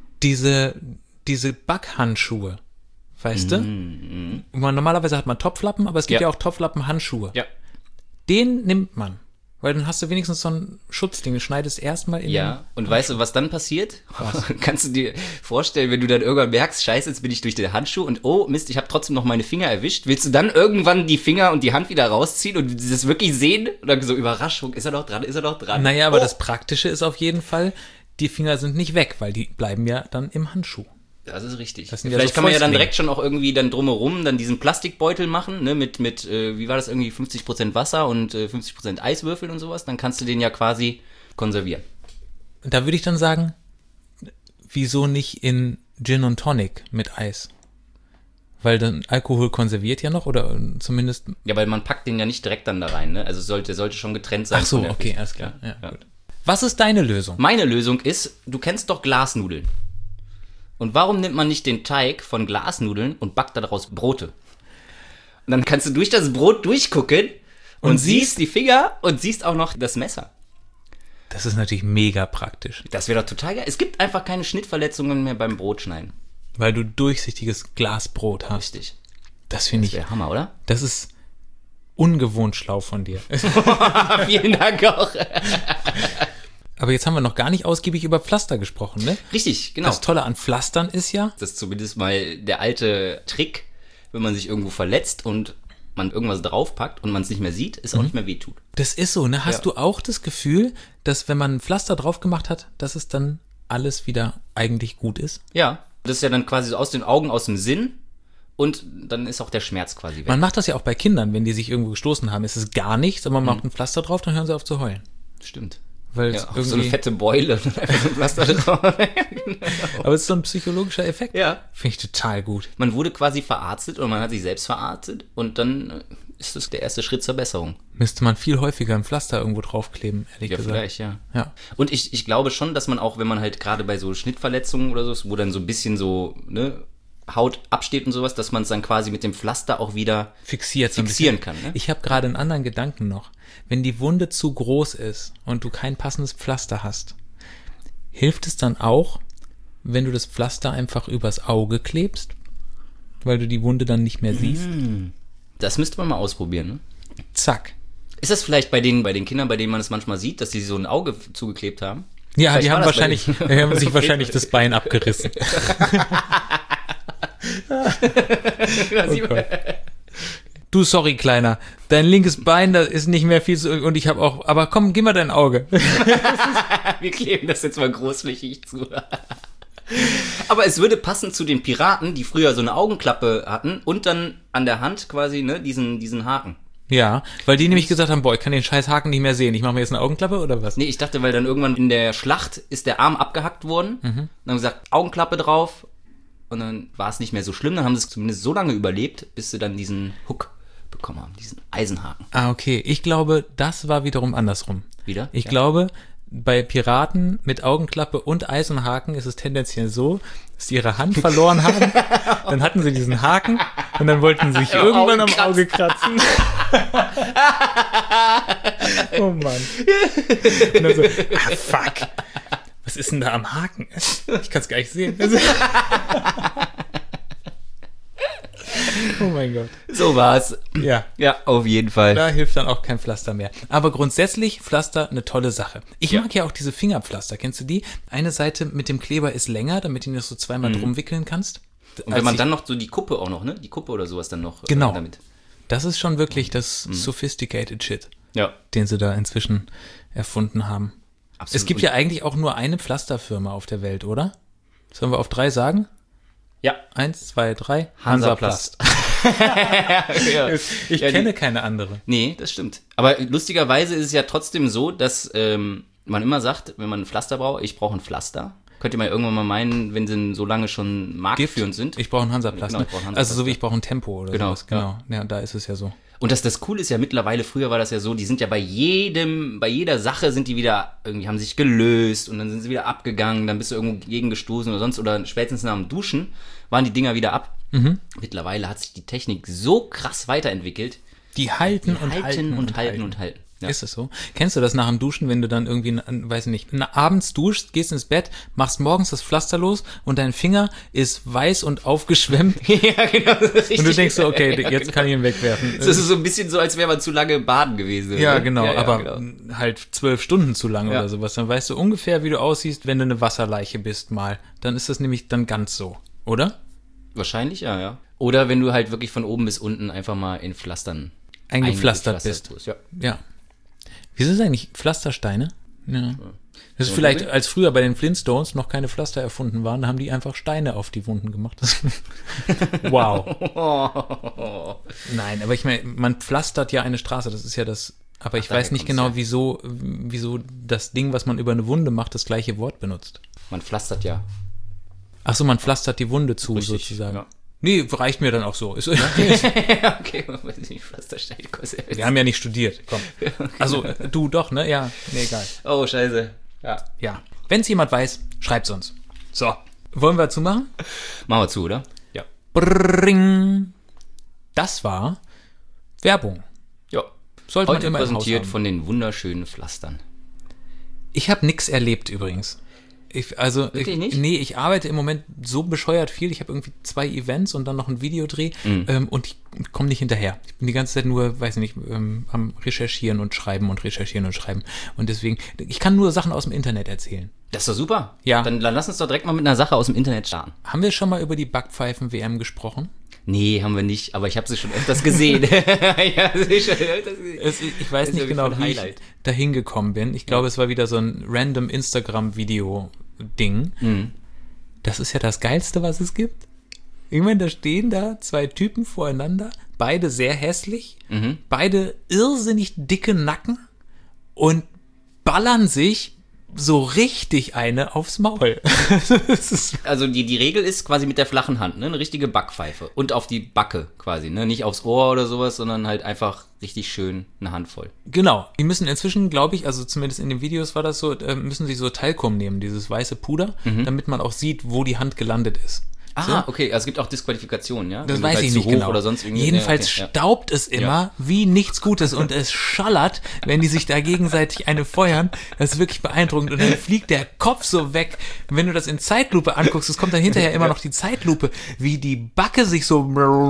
[SPEAKER 1] Diese Backhandschuhe, weißt du? Normalerweise hat man Topflappen, aber es gibt ja auch Topflappen-Handschuhe.
[SPEAKER 2] Ja.
[SPEAKER 1] Den nimmt man. Weil dann hast du wenigstens so ein Schutzding, du schneidest erstmal in
[SPEAKER 2] Ja, und weißt du, was dann passiert? Was? Kannst du dir vorstellen, wenn du dann irgendwann merkst, scheiße, jetzt bin ich durch den Handschuh und oh Mist, ich habe trotzdem noch meine Finger erwischt. Willst du dann irgendwann die Finger und die Hand wieder rausziehen und das wirklich sehen? Oder so Überraschung, ist er doch dran?
[SPEAKER 1] Naja, aber das Praktische ist auf jeden Fall, die Finger sind nicht weg, weil die bleiben ja dann im Handschuh.
[SPEAKER 2] Das ist richtig.
[SPEAKER 1] Das
[SPEAKER 2] Vielleicht kann man ja dann direkt schon auch irgendwie dann drumherum dann diesen Plastikbeutel machen, ne, mit wie war das irgendwie, 50% Wasser und 50% Eiswürfel und sowas. Dann kannst du den ja quasi konservieren.
[SPEAKER 1] Da würde ich dann sagen, wieso nicht in Gin und Tonic mit Eis? Weil dann Alkohol konserviert ja noch oder zumindest...
[SPEAKER 2] Ja, weil man packt den ja nicht direkt dann da rein, ne? Also sollte schon getrennt sein.
[SPEAKER 1] Ach so, okay, alles klar. Ja, gut. Was ist deine Lösung?
[SPEAKER 2] Meine Lösung ist, du kennst doch Glasnudeln. Und warum nimmt man nicht den Teig von Glasnudeln und backt daraus Brote? Und dann kannst du durch das Brot durchgucken und siehst die Finger und siehst auch noch das Messer.
[SPEAKER 1] Das ist natürlich mega praktisch.
[SPEAKER 2] Das wäre doch total geil. Es gibt einfach keine Schnittverletzungen mehr beim Brotschneiden.
[SPEAKER 1] Weil du durchsichtiges Glasbrot hast.
[SPEAKER 2] Richtig.
[SPEAKER 1] Das finde ich...
[SPEAKER 2] Das wäre Hammer, oder?
[SPEAKER 1] Das ist ungewohnt schlau von dir.
[SPEAKER 2] Vielen Dank auch.
[SPEAKER 1] Aber jetzt haben wir noch gar nicht ausgiebig über Pflaster gesprochen, ne?
[SPEAKER 2] Richtig, genau.
[SPEAKER 1] Das Tolle an Pflastern ist ja...
[SPEAKER 2] Das ist zumindest mal der alte Trick, wenn man sich irgendwo verletzt und man irgendwas draufpackt und man es nicht mehr sieht, es auch nicht mehr wehtut.
[SPEAKER 1] Das ist so, ne? Hast du auch das Gefühl, dass wenn man ein Pflaster drauf gemacht hat, dass es dann alles wieder eigentlich gut ist?
[SPEAKER 2] Ja, das ist ja dann quasi so aus den Augen, aus dem Sinn und dann ist auch der Schmerz quasi weg.
[SPEAKER 1] Man macht das ja auch bei Kindern, wenn die sich irgendwo gestoßen haben. Es ist gar nichts, aber man macht ein Pflaster drauf, dann hören sie auf zu heulen.
[SPEAKER 2] Stimmt.
[SPEAKER 1] Weil
[SPEAKER 2] ja, irgendwie so eine fette Beule und einfach so ein Pflaster drauf.
[SPEAKER 1] Aber es ist so ein psychologischer Effekt.
[SPEAKER 2] Ja.
[SPEAKER 1] Finde ich total gut.
[SPEAKER 2] Man wurde quasi verarztet oder man hat sich selbst verarztet und dann ist das der erste Schritt zur Besserung.
[SPEAKER 1] Müsste man viel häufiger ein Pflaster irgendwo draufkleben, ehrlich gesagt.
[SPEAKER 2] Vielleicht, ja. Und ich glaube schon, dass man auch, wenn man halt gerade bei so Schnittverletzungen oder so, wo dann so ein bisschen so, ne, Haut absteht und sowas, dass man es dann quasi mit dem Pflaster auch wieder fixieren kann. Ne?
[SPEAKER 1] Ich habe gerade einen anderen Gedanken noch. Wenn die Wunde zu groß ist und du kein passendes Pflaster hast, hilft es dann auch, wenn du das Pflaster einfach übers Auge klebst, weil du die Wunde dann nicht mehr siehst?
[SPEAKER 2] Das müsste man mal ausprobieren, ne?
[SPEAKER 1] Zack.
[SPEAKER 2] Ist das vielleicht bei den Kindern, bei denen man es manchmal sieht, dass die so ein Auge zugeklebt haben?
[SPEAKER 1] Ja, die haben sich wahrscheinlich das Bein abgerissen. Oh Gott. Du, sorry, Kleiner, dein linkes Bein, da ist nicht mehr viel zu, und ich habe auch, aber komm, gib mal dein Auge.
[SPEAKER 2] Wir kleben das jetzt mal großflächig zu. Aber es würde passen zu den Piraten, die früher so eine Augenklappe hatten und dann an der Hand quasi, ne, diesen Haken.
[SPEAKER 1] Ja, weil die nämlich gesagt haben, boah, ich kann den scheiß Haken nicht mehr sehen. Ich mache mir jetzt eine Augenklappe oder was?
[SPEAKER 2] Nee, ich dachte, weil dann irgendwann in der Schlacht ist der Arm abgehackt worden. Dann haben sie gesagt, Augenklappe drauf. Und dann war es nicht mehr so schlimm. Dann haben sie es zumindest so lange überlebt, bis sie dann diesen Hook bekommen haben, diesen Eisenhaken.
[SPEAKER 1] Ah, okay. Ich glaube, das war wiederum andersrum.
[SPEAKER 2] Wieder?
[SPEAKER 1] Ich glaube, bei Piraten mit Augenklappe und Eisenhaken ist es tendenziell so, dass sie ihre Hand verloren haben. Dann hatten sie diesen Haken und dann wollten sie sich irgendwann am Auge kratzen. Oh Mann. Und dann so, fuck. Was ist denn da am Haken? Ich kann es gar nicht sehen. Oh mein Gott.
[SPEAKER 2] So war's.
[SPEAKER 1] Ja.
[SPEAKER 2] Ja, auf jeden Fall.
[SPEAKER 1] Da hilft dann auch kein Pflaster mehr. Aber grundsätzlich Pflaster eine tolle Sache. Ich mag ja auch diese Fingerpflaster. Kennst du die? Eine Seite mit dem Kleber ist länger, damit du das so zweimal drum wickeln kannst.
[SPEAKER 2] Und wenn man dann noch so die Kuppe auch noch, ne? Die Kuppe oder sowas dann noch
[SPEAKER 1] Genau.
[SPEAKER 2] damit.
[SPEAKER 1] Das ist schon wirklich das sophisticated Shit,
[SPEAKER 2] Ja.
[SPEAKER 1] den sie da inzwischen erfunden haben.
[SPEAKER 2] Absolut.
[SPEAKER 1] Es gibt ja eigentlich auch nur eine Pflasterfirma auf der Welt, oder? Sollen wir auf 3 sagen?
[SPEAKER 2] Ja.
[SPEAKER 1] 1, 2, 3.
[SPEAKER 2] Hansaplast. Ja.
[SPEAKER 1] Ich kenne keine andere.
[SPEAKER 2] Nee, das stimmt. Aber lustigerweise ist es ja trotzdem so, dass man immer sagt, wenn man ein Pflaster braucht, ich brauche ein Pflaster. Könnte man irgendwann mal meinen, wenn sie so lange schon marktführend sind.
[SPEAKER 1] Ich brauche einen Hansaplast.
[SPEAKER 2] Genau,
[SPEAKER 1] Ne?
[SPEAKER 2] ich brauche einen
[SPEAKER 1] Also so
[SPEAKER 2] Hansaplast.
[SPEAKER 1] wie ich brauche ein Tempo oder
[SPEAKER 2] Genau,
[SPEAKER 1] sowas. Genau. Ja, da ist es ja so.
[SPEAKER 2] Und das Coole ist ja mittlerweile, früher war das ja so, die sind ja bei jeder Sache sind die wieder, irgendwie haben sich gelöst und dann sind sie wieder abgegangen, dann bist du irgendwo gegen gestoßen oder sonst, oder spätestens nach dem Duschen waren die Dinger wieder ab. Mittlerweile hat sich die Technik so krass weiterentwickelt.
[SPEAKER 1] Die halten und
[SPEAKER 2] halten. Ja.
[SPEAKER 1] Ist es so? Kennst du das nach dem Duschen, wenn du dann irgendwie, weiß nicht, abends duschst, gehst ins Bett, machst morgens das Pflaster los und dein Finger ist weiß und aufgeschwemmt
[SPEAKER 2] Ja, genau. Das ist richtig.
[SPEAKER 1] und du denkst so, okay,
[SPEAKER 2] Ja,
[SPEAKER 1] jetzt
[SPEAKER 2] genau.
[SPEAKER 1] kann ich ihn wegwerfen.
[SPEAKER 2] Das ist so ein bisschen so, als wäre man zu lange baden gewesen.
[SPEAKER 1] Ja,
[SPEAKER 2] ne?
[SPEAKER 1] genau, aber
[SPEAKER 2] genau.
[SPEAKER 1] halt 12 Stunden zu lang
[SPEAKER 2] Ja.
[SPEAKER 1] oder sowas. Dann weißt du ungefähr, wie du aussiehst, wenn du eine Wasserleiche bist mal. Dann ist das nämlich dann ganz so, oder?
[SPEAKER 2] Wahrscheinlich, ja. Oder wenn du halt wirklich von oben bis unten einfach mal in Pflastern
[SPEAKER 1] Eingepflastert bist.
[SPEAKER 2] tust, ja.
[SPEAKER 1] Ja. Wieso ist eigentlich Pflastersteine? Ja. Das ist
[SPEAKER 2] So,
[SPEAKER 1] vielleicht,
[SPEAKER 2] okay.
[SPEAKER 1] als früher bei den Flintstones noch keine Pflaster erfunden waren, da haben die einfach Steine auf die Wunden gemacht. Wow. Nein, aber ich meine, man pflastert ja eine Straße, das ist ja das, aber ich
[SPEAKER 2] daher
[SPEAKER 1] weiß nicht
[SPEAKER 2] kommt's,
[SPEAKER 1] genau,
[SPEAKER 2] ja.
[SPEAKER 1] wieso das Ding, was man über eine Wunde macht, das gleiche Wort benutzt.
[SPEAKER 2] Man pflastert ja.
[SPEAKER 1] Ach so, man pflastert die Wunde zu,
[SPEAKER 2] Richtig,
[SPEAKER 1] sozusagen.
[SPEAKER 2] ja.
[SPEAKER 1] Nee, reicht mir dann auch so.
[SPEAKER 2] Okay, man weiß nicht, Pflasterstein kostet.
[SPEAKER 1] Wir haben ja nicht studiert, komm. Also, du doch, ne? Ja, nee, egal.
[SPEAKER 2] Oh, scheiße. Ja.
[SPEAKER 1] Ja. Wenn es jemand weiß, schreibt's uns. So. Wollen wir zumachen?
[SPEAKER 2] Machen wir zu, oder? Ja.
[SPEAKER 1] Bring. Das war Werbung.
[SPEAKER 2] Ja.
[SPEAKER 1] Sollte man
[SPEAKER 2] Heute
[SPEAKER 1] immer im Haus
[SPEAKER 2] präsentiert
[SPEAKER 1] haben.
[SPEAKER 2] von den wunderschönen Pflastern.
[SPEAKER 1] Ich habe nix erlebt übrigens.
[SPEAKER 2] Wirklich nicht?
[SPEAKER 1] Nee, ich arbeite im Moment so bescheuert viel. Ich habe irgendwie 2 Events und dann noch ein Videodreh und ich komme nicht hinterher. Ich bin die ganze Zeit nur, weiß nicht, am Recherchieren und Schreiben und Recherchieren und Schreiben. Und deswegen, ich kann nur Sachen aus dem Internet erzählen.
[SPEAKER 2] Das ist doch super.
[SPEAKER 1] Ja.
[SPEAKER 2] Dann lass uns doch direkt mal mit einer Sache aus dem Internet starten.
[SPEAKER 1] Haben wir schon mal über die Backpfeifen-WM gesprochen?
[SPEAKER 2] Nee, haben wir nicht, aber ich habe sie schon öfters gesehen. Ja, sicher.
[SPEAKER 1] Ich weiß
[SPEAKER 2] Das ist
[SPEAKER 1] nicht
[SPEAKER 2] ja
[SPEAKER 1] genau,
[SPEAKER 2] voll
[SPEAKER 1] wie ich
[SPEAKER 2] Highlight.
[SPEAKER 1] dahin gekommen bin. Ich glaube, es war wieder so ein random Instagram-Video-Ding. Das ist ja das Geilste, was es gibt. Ich meine, da stehen da 2 Typen voreinander, beide sehr hässlich, beide irrsinnig dicke Nacken und ballern sich so richtig eine aufs Maul. Das ist
[SPEAKER 2] Also die Regel ist quasi mit der flachen Hand, ne? Eine richtige Backpfeife. Und auf die Backe quasi, ne? Nicht aufs Ohr oder sowas, sondern halt einfach richtig schön eine Handvoll.
[SPEAKER 1] Genau. Die müssen inzwischen, glaube ich, also zumindest in den Videos war das so, müssen sie so Talkum nehmen, dieses weiße Puder, damit man auch sieht, wo die Hand gelandet ist.
[SPEAKER 2] Ah, okay. Also es gibt auch Disqualifikationen, ja?
[SPEAKER 1] Das
[SPEAKER 2] Wenn du
[SPEAKER 1] weiß
[SPEAKER 2] halt
[SPEAKER 1] ich
[SPEAKER 2] zu
[SPEAKER 1] nicht
[SPEAKER 2] hoch
[SPEAKER 1] genau.
[SPEAKER 2] Oder sonst irgendwie.
[SPEAKER 1] Jedenfalls
[SPEAKER 2] Ja, okay,
[SPEAKER 1] staubt es immer wie nichts Gutes und es schallert, wenn die sich da gegenseitig eine feuern. Das ist wirklich beeindruckend und dann fliegt der Kopf so weg. Und wenn du das in Zeitlupe anguckst, es kommt dann hinterher immer noch die Zeitlupe, wie die Backe sich so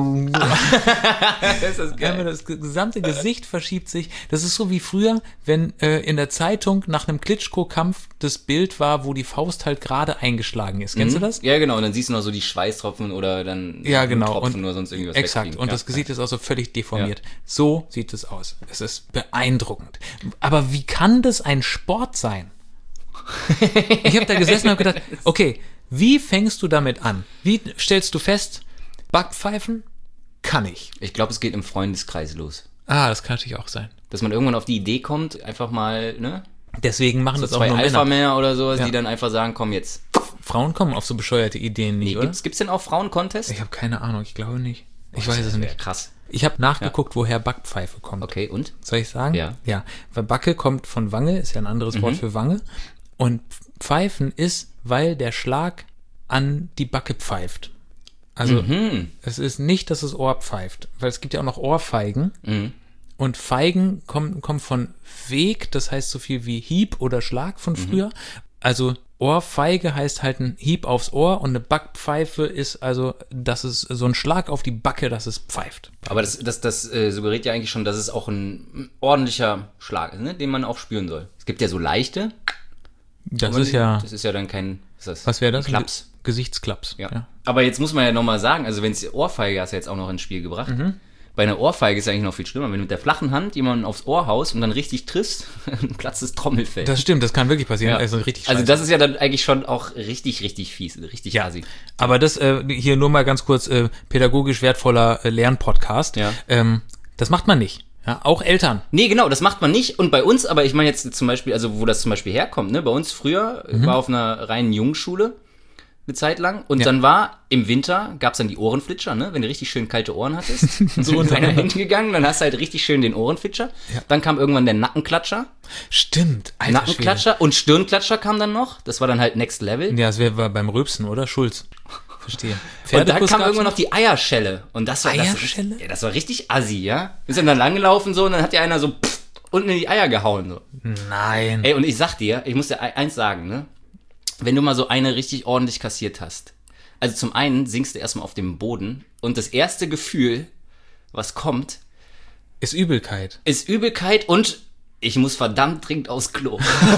[SPEAKER 2] Das ist geil.
[SPEAKER 1] einmal das gesamte Gesicht verschiebt sich. Das ist so wie früher, wenn in der Zeitung nach einem Klitschko-Kampf das Bild war, wo die Faust halt gerade eingeschlagen ist. Kennst du das?
[SPEAKER 2] Ja, genau. Und dann siehst du noch so die Schweißtropfen oder dann
[SPEAKER 1] Ja, genau.
[SPEAKER 2] Tropfen oder sonst irgendwas.
[SPEAKER 1] Exakt.
[SPEAKER 2] wegfliegen.
[SPEAKER 1] Und
[SPEAKER 2] Ja,
[SPEAKER 1] das Gesicht ist auch so völlig deformiert. So sieht es aus. Es ist beeindruckend. Aber wie kann das ein Sport sein? Ich habe da gesessen und habe gedacht, okay, Wie fängst du damit an? Wie stellst du fest, Backpfeifen kann ich?
[SPEAKER 2] Ich glaube, es geht im Freundeskreis los.
[SPEAKER 1] Das kann natürlich auch sein.
[SPEAKER 2] Dass man irgendwann auf die Idee kommt, einfach mal, ne?
[SPEAKER 1] Deswegen machen
[SPEAKER 2] So
[SPEAKER 1] das auch
[SPEAKER 2] 2
[SPEAKER 1] nur Männer.
[SPEAKER 2] Alpha-Männer oder sowas,
[SPEAKER 1] Ja.
[SPEAKER 2] die dann einfach sagen, komm jetzt.
[SPEAKER 1] Frauen kommen auf so bescheuerte Ideen nicht, oder?
[SPEAKER 2] Gibt's denn auch Frauen-Contest?
[SPEAKER 1] Ich habe keine Ahnung, ich glaube nicht. Ich weiß es
[SPEAKER 2] Das wär
[SPEAKER 1] nicht.
[SPEAKER 2] krass.
[SPEAKER 1] Ich habe nachgeguckt, woher Backpfeife kommt.
[SPEAKER 2] Okay, und?
[SPEAKER 1] Soll ich sagen?
[SPEAKER 2] Ja.
[SPEAKER 1] Ja, weil Backe kommt von Wange, ist ja ein anderes Wort für Wange. Und Pfeifen ist, weil der Schlag an die Backe pfeift. Also es ist nicht, dass das Ohr pfeift, weil es gibt ja auch noch Ohrfeigen. Und Feigen kommen von Weg, das heißt so viel wie Hieb oder Schlag von früher. Also Ohrfeige heißt halt ein Hieb aufs Ohr und eine Backpfeife ist also, dass es so ein Schlag auf die Backe, dass es pfeift.
[SPEAKER 2] Aber das suggeriert ja eigentlich schon, dass es auch ein ordentlicher Schlag ist, ne? Den man auch spüren soll. Es gibt ja so leichte.
[SPEAKER 1] Das ist ja,
[SPEAKER 2] Das ist ja dann kein, ist das
[SPEAKER 1] was wäre das?
[SPEAKER 2] ein Klaps.
[SPEAKER 1] Gesichtsklaps.
[SPEAKER 2] Ja. Aber jetzt muss man ja nochmal sagen, also wenn es Ohrfeige hast du jetzt auch noch ins Spiel gebracht. Bei einer Ohrfeige ist es eigentlich noch viel schlimmer, wenn du mit der flachen Hand jemanden aufs Ohr haust und dann richtig triffst, dann platzt das Trommelfell.
[SPEAKER 1] Das stimmt, das kann wirklich passieren.
[SPEAKER 2] Ja.
[SPEAKER 1] Also richtig
[SPEAKER 2] Also
[SPEAKER 1] scheiße.
[SPEAKER 2] das ist ja dann eigentlich schon auch richtig, richtig fies, richtig assi.
[SPEAKER 1] Aber das hier nur mal ganz kurz pädagogisch wertvoller Lernpodcast.
[SPEAKER 2] Ja.
[SPEAKER 1] Das macht man nicht. Ja, auch Eltern.
[SPEAKER 2] Nee, genau, das macht man nicht. Und bei uns, aber ich meine jetzt zum Beispiel, also wo das zum Beispiel herkommt, ne? Bei uns früher war auf einer reinen Jungenschule eine Zeit lang und dann war im Winter, gab's dann die Ohrenflitscher, ne? Wenn du richtig schön kalte Ohren hattest, so in einer hingegangen, dann hast du halt richtig schön den Ohrenflitscher. Ja. Dann kam irgendwann der Nackenklatscher.
[SPEAKER 1] Stimmt. Alter
[SPEAKER 2] Nackenklatscher und Stirnklatscher kam dann noch. Das war dann halt Next Level.
[SPEAKER 1] Ja, das wäre beim Rülpsen, oder? Schulz. Verstehe.
[SPEAKER 2] Und dann kam irgendwann noch die Eierschelle. Und das war
[SPEAKER 1] Eierschelle?
[SPEAKER 2] Das war richtig assi, ja? Wir sind dann langgelaufen so und dann hat dir einer so unten in die Eier gehauen. So.
[SPEAKER 1] Nein.
[SPEAKER 2] Ey, und ich sag dir, ich muss dir eins sagen, ne? Wenn du mal so eine richtig ordentlich kassiert hast. Also zum einen sinkst du erstmal auf dem Boden und das erste Gefühl, was kommt,
[SPEAKER 1] Ist Übelkeit.
[SPEAKER 2] Und ich muss verdammt dringend aufs Klo.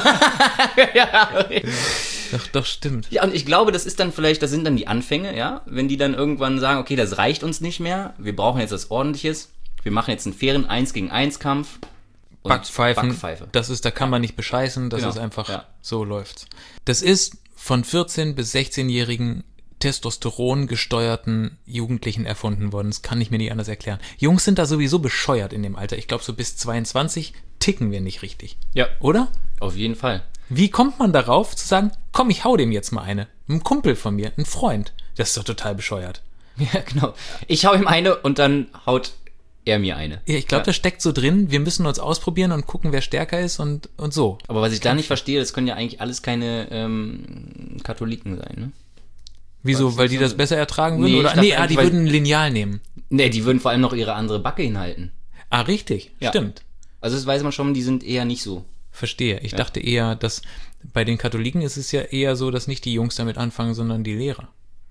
[SPEAKER 2] Ja.
[SPEAKER 1] Doch, stimmt.
[SPEAKER 2] Ja, und ich glaube, das sind dann die Anfänge, ja? Wenn die dann irgendwann sagen, okay, das reicht uns nicht mehr, wir brauchen jetzt was Ordentliches, wir machen jetzt einen fairen 1-gegen-1-Kampf.
[SPEAKER 1] Backpfeife. Da kann man nicht bescheißen, das ist einfach, so läuft's. Das ist von 14- bis 16-jährigen Testosteron gesteuerten Jugendlichen erfunden worden. Das kann ich mir nicht anders erklären. Jungs sind da sowieso bescheuert in dem Alter. Ich glaube, so bis 22 ticken wir nicht richtig.
[SPEAKER 2] Ja.
[SPEAKER 1] Oder?
[SPEAKER 2] Auf jeden Fall.
[SPEAKER 1] Wie kommt man darauf zu sagen, komm, ich hau dem jetzt mal eine? Ein Kumpel von mir, ein Freund. Das ist doch total bescheuert.
[SPEAKER 2] Ja, genau. Ich hau ihm eine und dann haut er mir eine.
[SPEAKER 1] Ja, ich glaube, das steckt so drin. Wir müssen uns ausprobieren und gucken, wer stärker ist und so.
[SPEAKER 2] Aber was ich da nicht verstehe, das können ja eigentlich alles keine Katholiken sein, ne?
[SPEAKER 1] Wieso? Weil die das besser ertragen würden?
[SPEAKER 2] Nee,
[SPEAKER 1] Oder?
[SPEAKER 2] ich dachte
[SPEAKER 1] Nee,
[SPEAKER 2] eigentlich,
[SPEAKER 1] die
[SPEAKER 2] weil-
[SPEAKER 1] würden ein Lineal nehmen.
[SPEAKER 2] Nee, die würden vor allem noch ihre andere Backe hinhalten.
[SPEAKER 1] Ah, richtig.
[SPEAKER 2] Ja.
[SPEAKER 1] Stimmt.
[SPEAKER 2] Also das weiß man schon, die sind eher nicht so.
[SPEAKER 1] Verstehe. Ich dachte eher, dass bei den Katholiken ist es ja eher so, dass nicht die Jungs damit anfangen, sondern die Lehrer.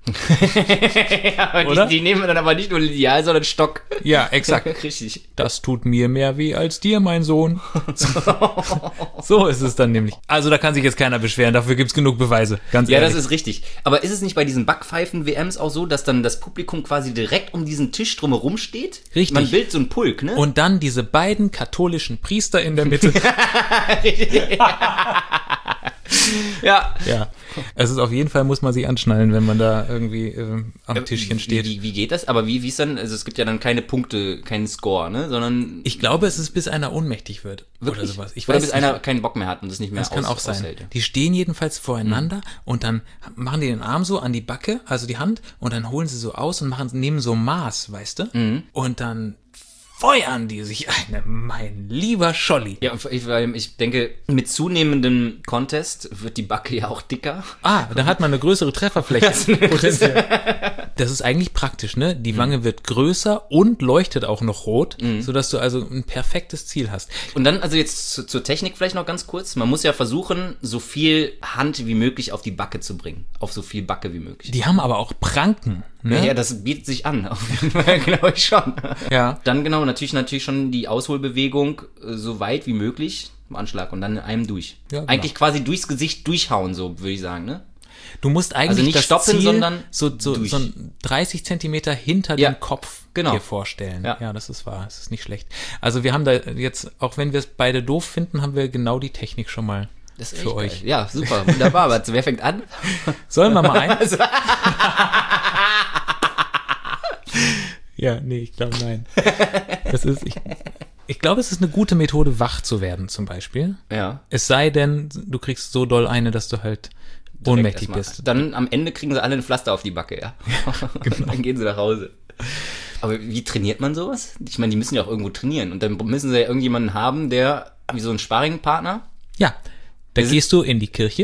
[SPEAKER 2] Ja,
[SPEAKER 1] Oder?
[SPEAKER 2] die nehmen dann aber nicht nur Lineal, sondern Stock.
[SPEAKER 1] Ja, exakt.
[SPEAKER 2] Richtig.
[SPEAKER 1] Das tut mir mehr weh als dir, mein Sohn. So ist es dann nämlich. Also da kann sich jetzt keiner beschweren, dafür gibt's genug Beweise. Ganz
[SPEAKER 2] Ja,
[SPEAKER 1] ehrlich.
[SPEAKER 2] das ist richtig. Aber ist es nicht bei diesen Backpfeifen-WMs auch so, dass dann das Publikum quasi direkt um diesen Tisch drumherum steht?
[SPEAKER 1] Richtig.
[SPEAKER 2] Man bildet so einen Pulk, ne?
[SPEAKER 1] Und dann diese beiden katholischen Priester in der Mitte.
[SPEAKER 2] ja.
[SPEAKER 1] Ja. Es ist auf jeden Fall, muss man sich anschnallen, wenn man da irgendwie am Tischchen steht.
[SPEAKER 2] Wie geht das? Aber wie ist dann, also es gibt ja dann keine Punkte, keinen Score, ne? Sondern
[SPEAKER 1] Ich glaube, es ist bis einer ohnmächtig wird.
[SPEAKER 2] wirklich?
[SPEAKER 1] Oder sowas. Ich
[SPEAKER 2] Oder
[SPEAKER 1] weiß
[SPEAKER 2] bis
[SPEAKER 1] nicht.
[SPEAKER 2] einer keinen Bock mehr hat und das nicht mehr
[SPEAKER 1] Das kann auch sein.
[SPEAKER 2] aushält.
[SPEAKER 1] Die stehen jedenfalls voreinander und dann machen die den Arm so an die Backe, also die Hand, und dann holen sie so aus und nehmen so Maß, weißt du? Und dann feuern die sich eine, mein lieber Scholli.
[SPEAKER 2] Ja, und ich denke, mit zunehmendem Contest wird die Backe ja auch dicker.
[SPEAKER 1] Da hat man eine größere Trefferfläche.
[SPEAKER 2] Das ist eine
[SPEAKER 1] Potenziell. Das ist eigentlich praktisch, ne? Die Wange wird größer und leuchtet auch noch rot, sodass du also ein perfektes Ziel hast.
[SPEAKER 2] Und dann, also jetzt zur Technik vielleicht noch ganz kurz. Man muss ja versuchen, so viel Hand wie möglich auf die Backe zu bringen. Auf so viel Backe wie möglich.
[SPEAKER 1] Die haben aber auch Pranken, ne?
[SPEAKER 2] Ja, das bietet sich an. Auf jeden Fall, glaube ich schon.
[SPEAKER 1] Ja.
[SPEAKER 2] Dann genau, natürlich schon die Ausholbewegung so weit wie möglich im Anschlag und dann in einem durch.
[SPEAKER 1] Ja, genau.
[SPEAKER 2] Eigentlich quasi durchs Gesicht durchhauen, so würde ich sagen, ne?
[SPEAKER 1] Du musst eigentlich
[SPEAKER 2] Also nicht
[SPEAKER 1] das
[SPEAKER 2] stoppen,
[SPEAKER 1] Ziel
[SPEAKER 2] sondern
[SPEAKER 1] so
[SPEAKER 2] durch.
[SPEAKER 1] 30 Zentimeter hinter
[SPEAKER 2] Ja,
[SPEAKER 1] dem Kopf
[SPEAKER 2] genau.
[SPEAKER 1] dir vorstellen.
[SPEAKER 2] Ja.
[SPEAKER 1] Ja, das ist wahr. Das ist nicht schlecht. Also wir haben da jetzt, auch wenn wir es beide doof finden, haben wir genau die Technik schon mal
[SPEAKER 2] Das ist
[SPEAKER 1] für
[SPEAKER 2] echt
[SPEAKER 1] euch.
[SPEAKER 2] geil. Ja, super, wunderbar. Aber wer fängt an?
[SPEAKER 1] Sollen wir mal ein? Ja, nee, ich glaube nein. Ich glaube, es ist eine gute Methode, wach zu werden zum Beispiel.
[SPEAKER 2] Ja.
[SPEAKER 1] Es sei denn, du kriegst so doll eine, dass du halt ohnmächtig bist.
[SPEAKER 2] Dann am Ende kriegen sie alle ein Pflaster auf die Backe, ja. Genau. Dann gehen sie nach Hause. Aber wie trainiert man sowas? Ich meine, die müssen ja auch irgendwo trainieren. Und dann müssen sie ja irgendjemanden haben, der, wie so ein Sparringpartner.
[SPEAKER 1] Ja, da gehst du in die Kirche.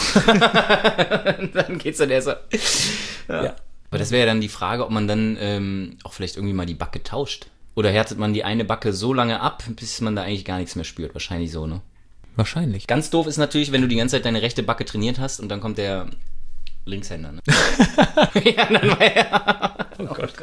[SPEAKER 2] Dann geht's dann erst so. Ja. Aber das wäre ja dann die Frage, ob man dann auch vielleicht irgendwie mal die Backe tauscht. Oder härtet man die eine Backe so lange ab, bis man da eigentlich gar nichts mehr spürt. Wahrscheinlich so, ne?
[SPEAKER 1] Wahrscheinlich.
[SPEAKER 2] Ganz doof ist natürlich, wenn du die ganze Zeit deine rechte Backe trainiert hast und dann kommt der Linkshänder, ne? Ja, dann war ja. Oh Gott.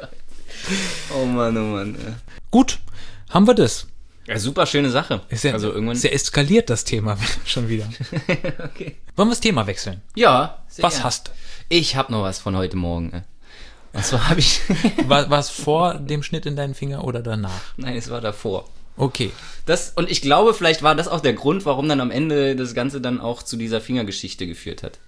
[SPEAKER 2] Oh Mann. Ja.
[SPEAKER 1] Gut, haben wir das.
[SPEAKER 2] Ja, super schöne Sache.
[SPEAKER 1] Ist ja,
[SPEAKER 2] also irgendwann.
[SPEAKER 1] sehr eskaliert das Thema schon wieder.
[SPEAKER 2] Okay.
[SPEAKER 1] Wollen wir das Thema wechseln?
[SPEAKER 2] Ja.
[SPEAKER 1] Was hast du?
[SPEAKER 2] Ich habe noch was von heute Morgen. Und zwar habe ich...
[SPEAKER 1] War es vor dem Schnitt in deinen Finger oder danach?
[SPEAKER 2] Nein, es war davor.
[SPEAKER 1] Okay.
[SPEAKER 2] Und ich glaube, vielleicht war das auch der Grund, warum dann am Ende das Ganze dann auch zu dieser Fingergeschichte geführt hat.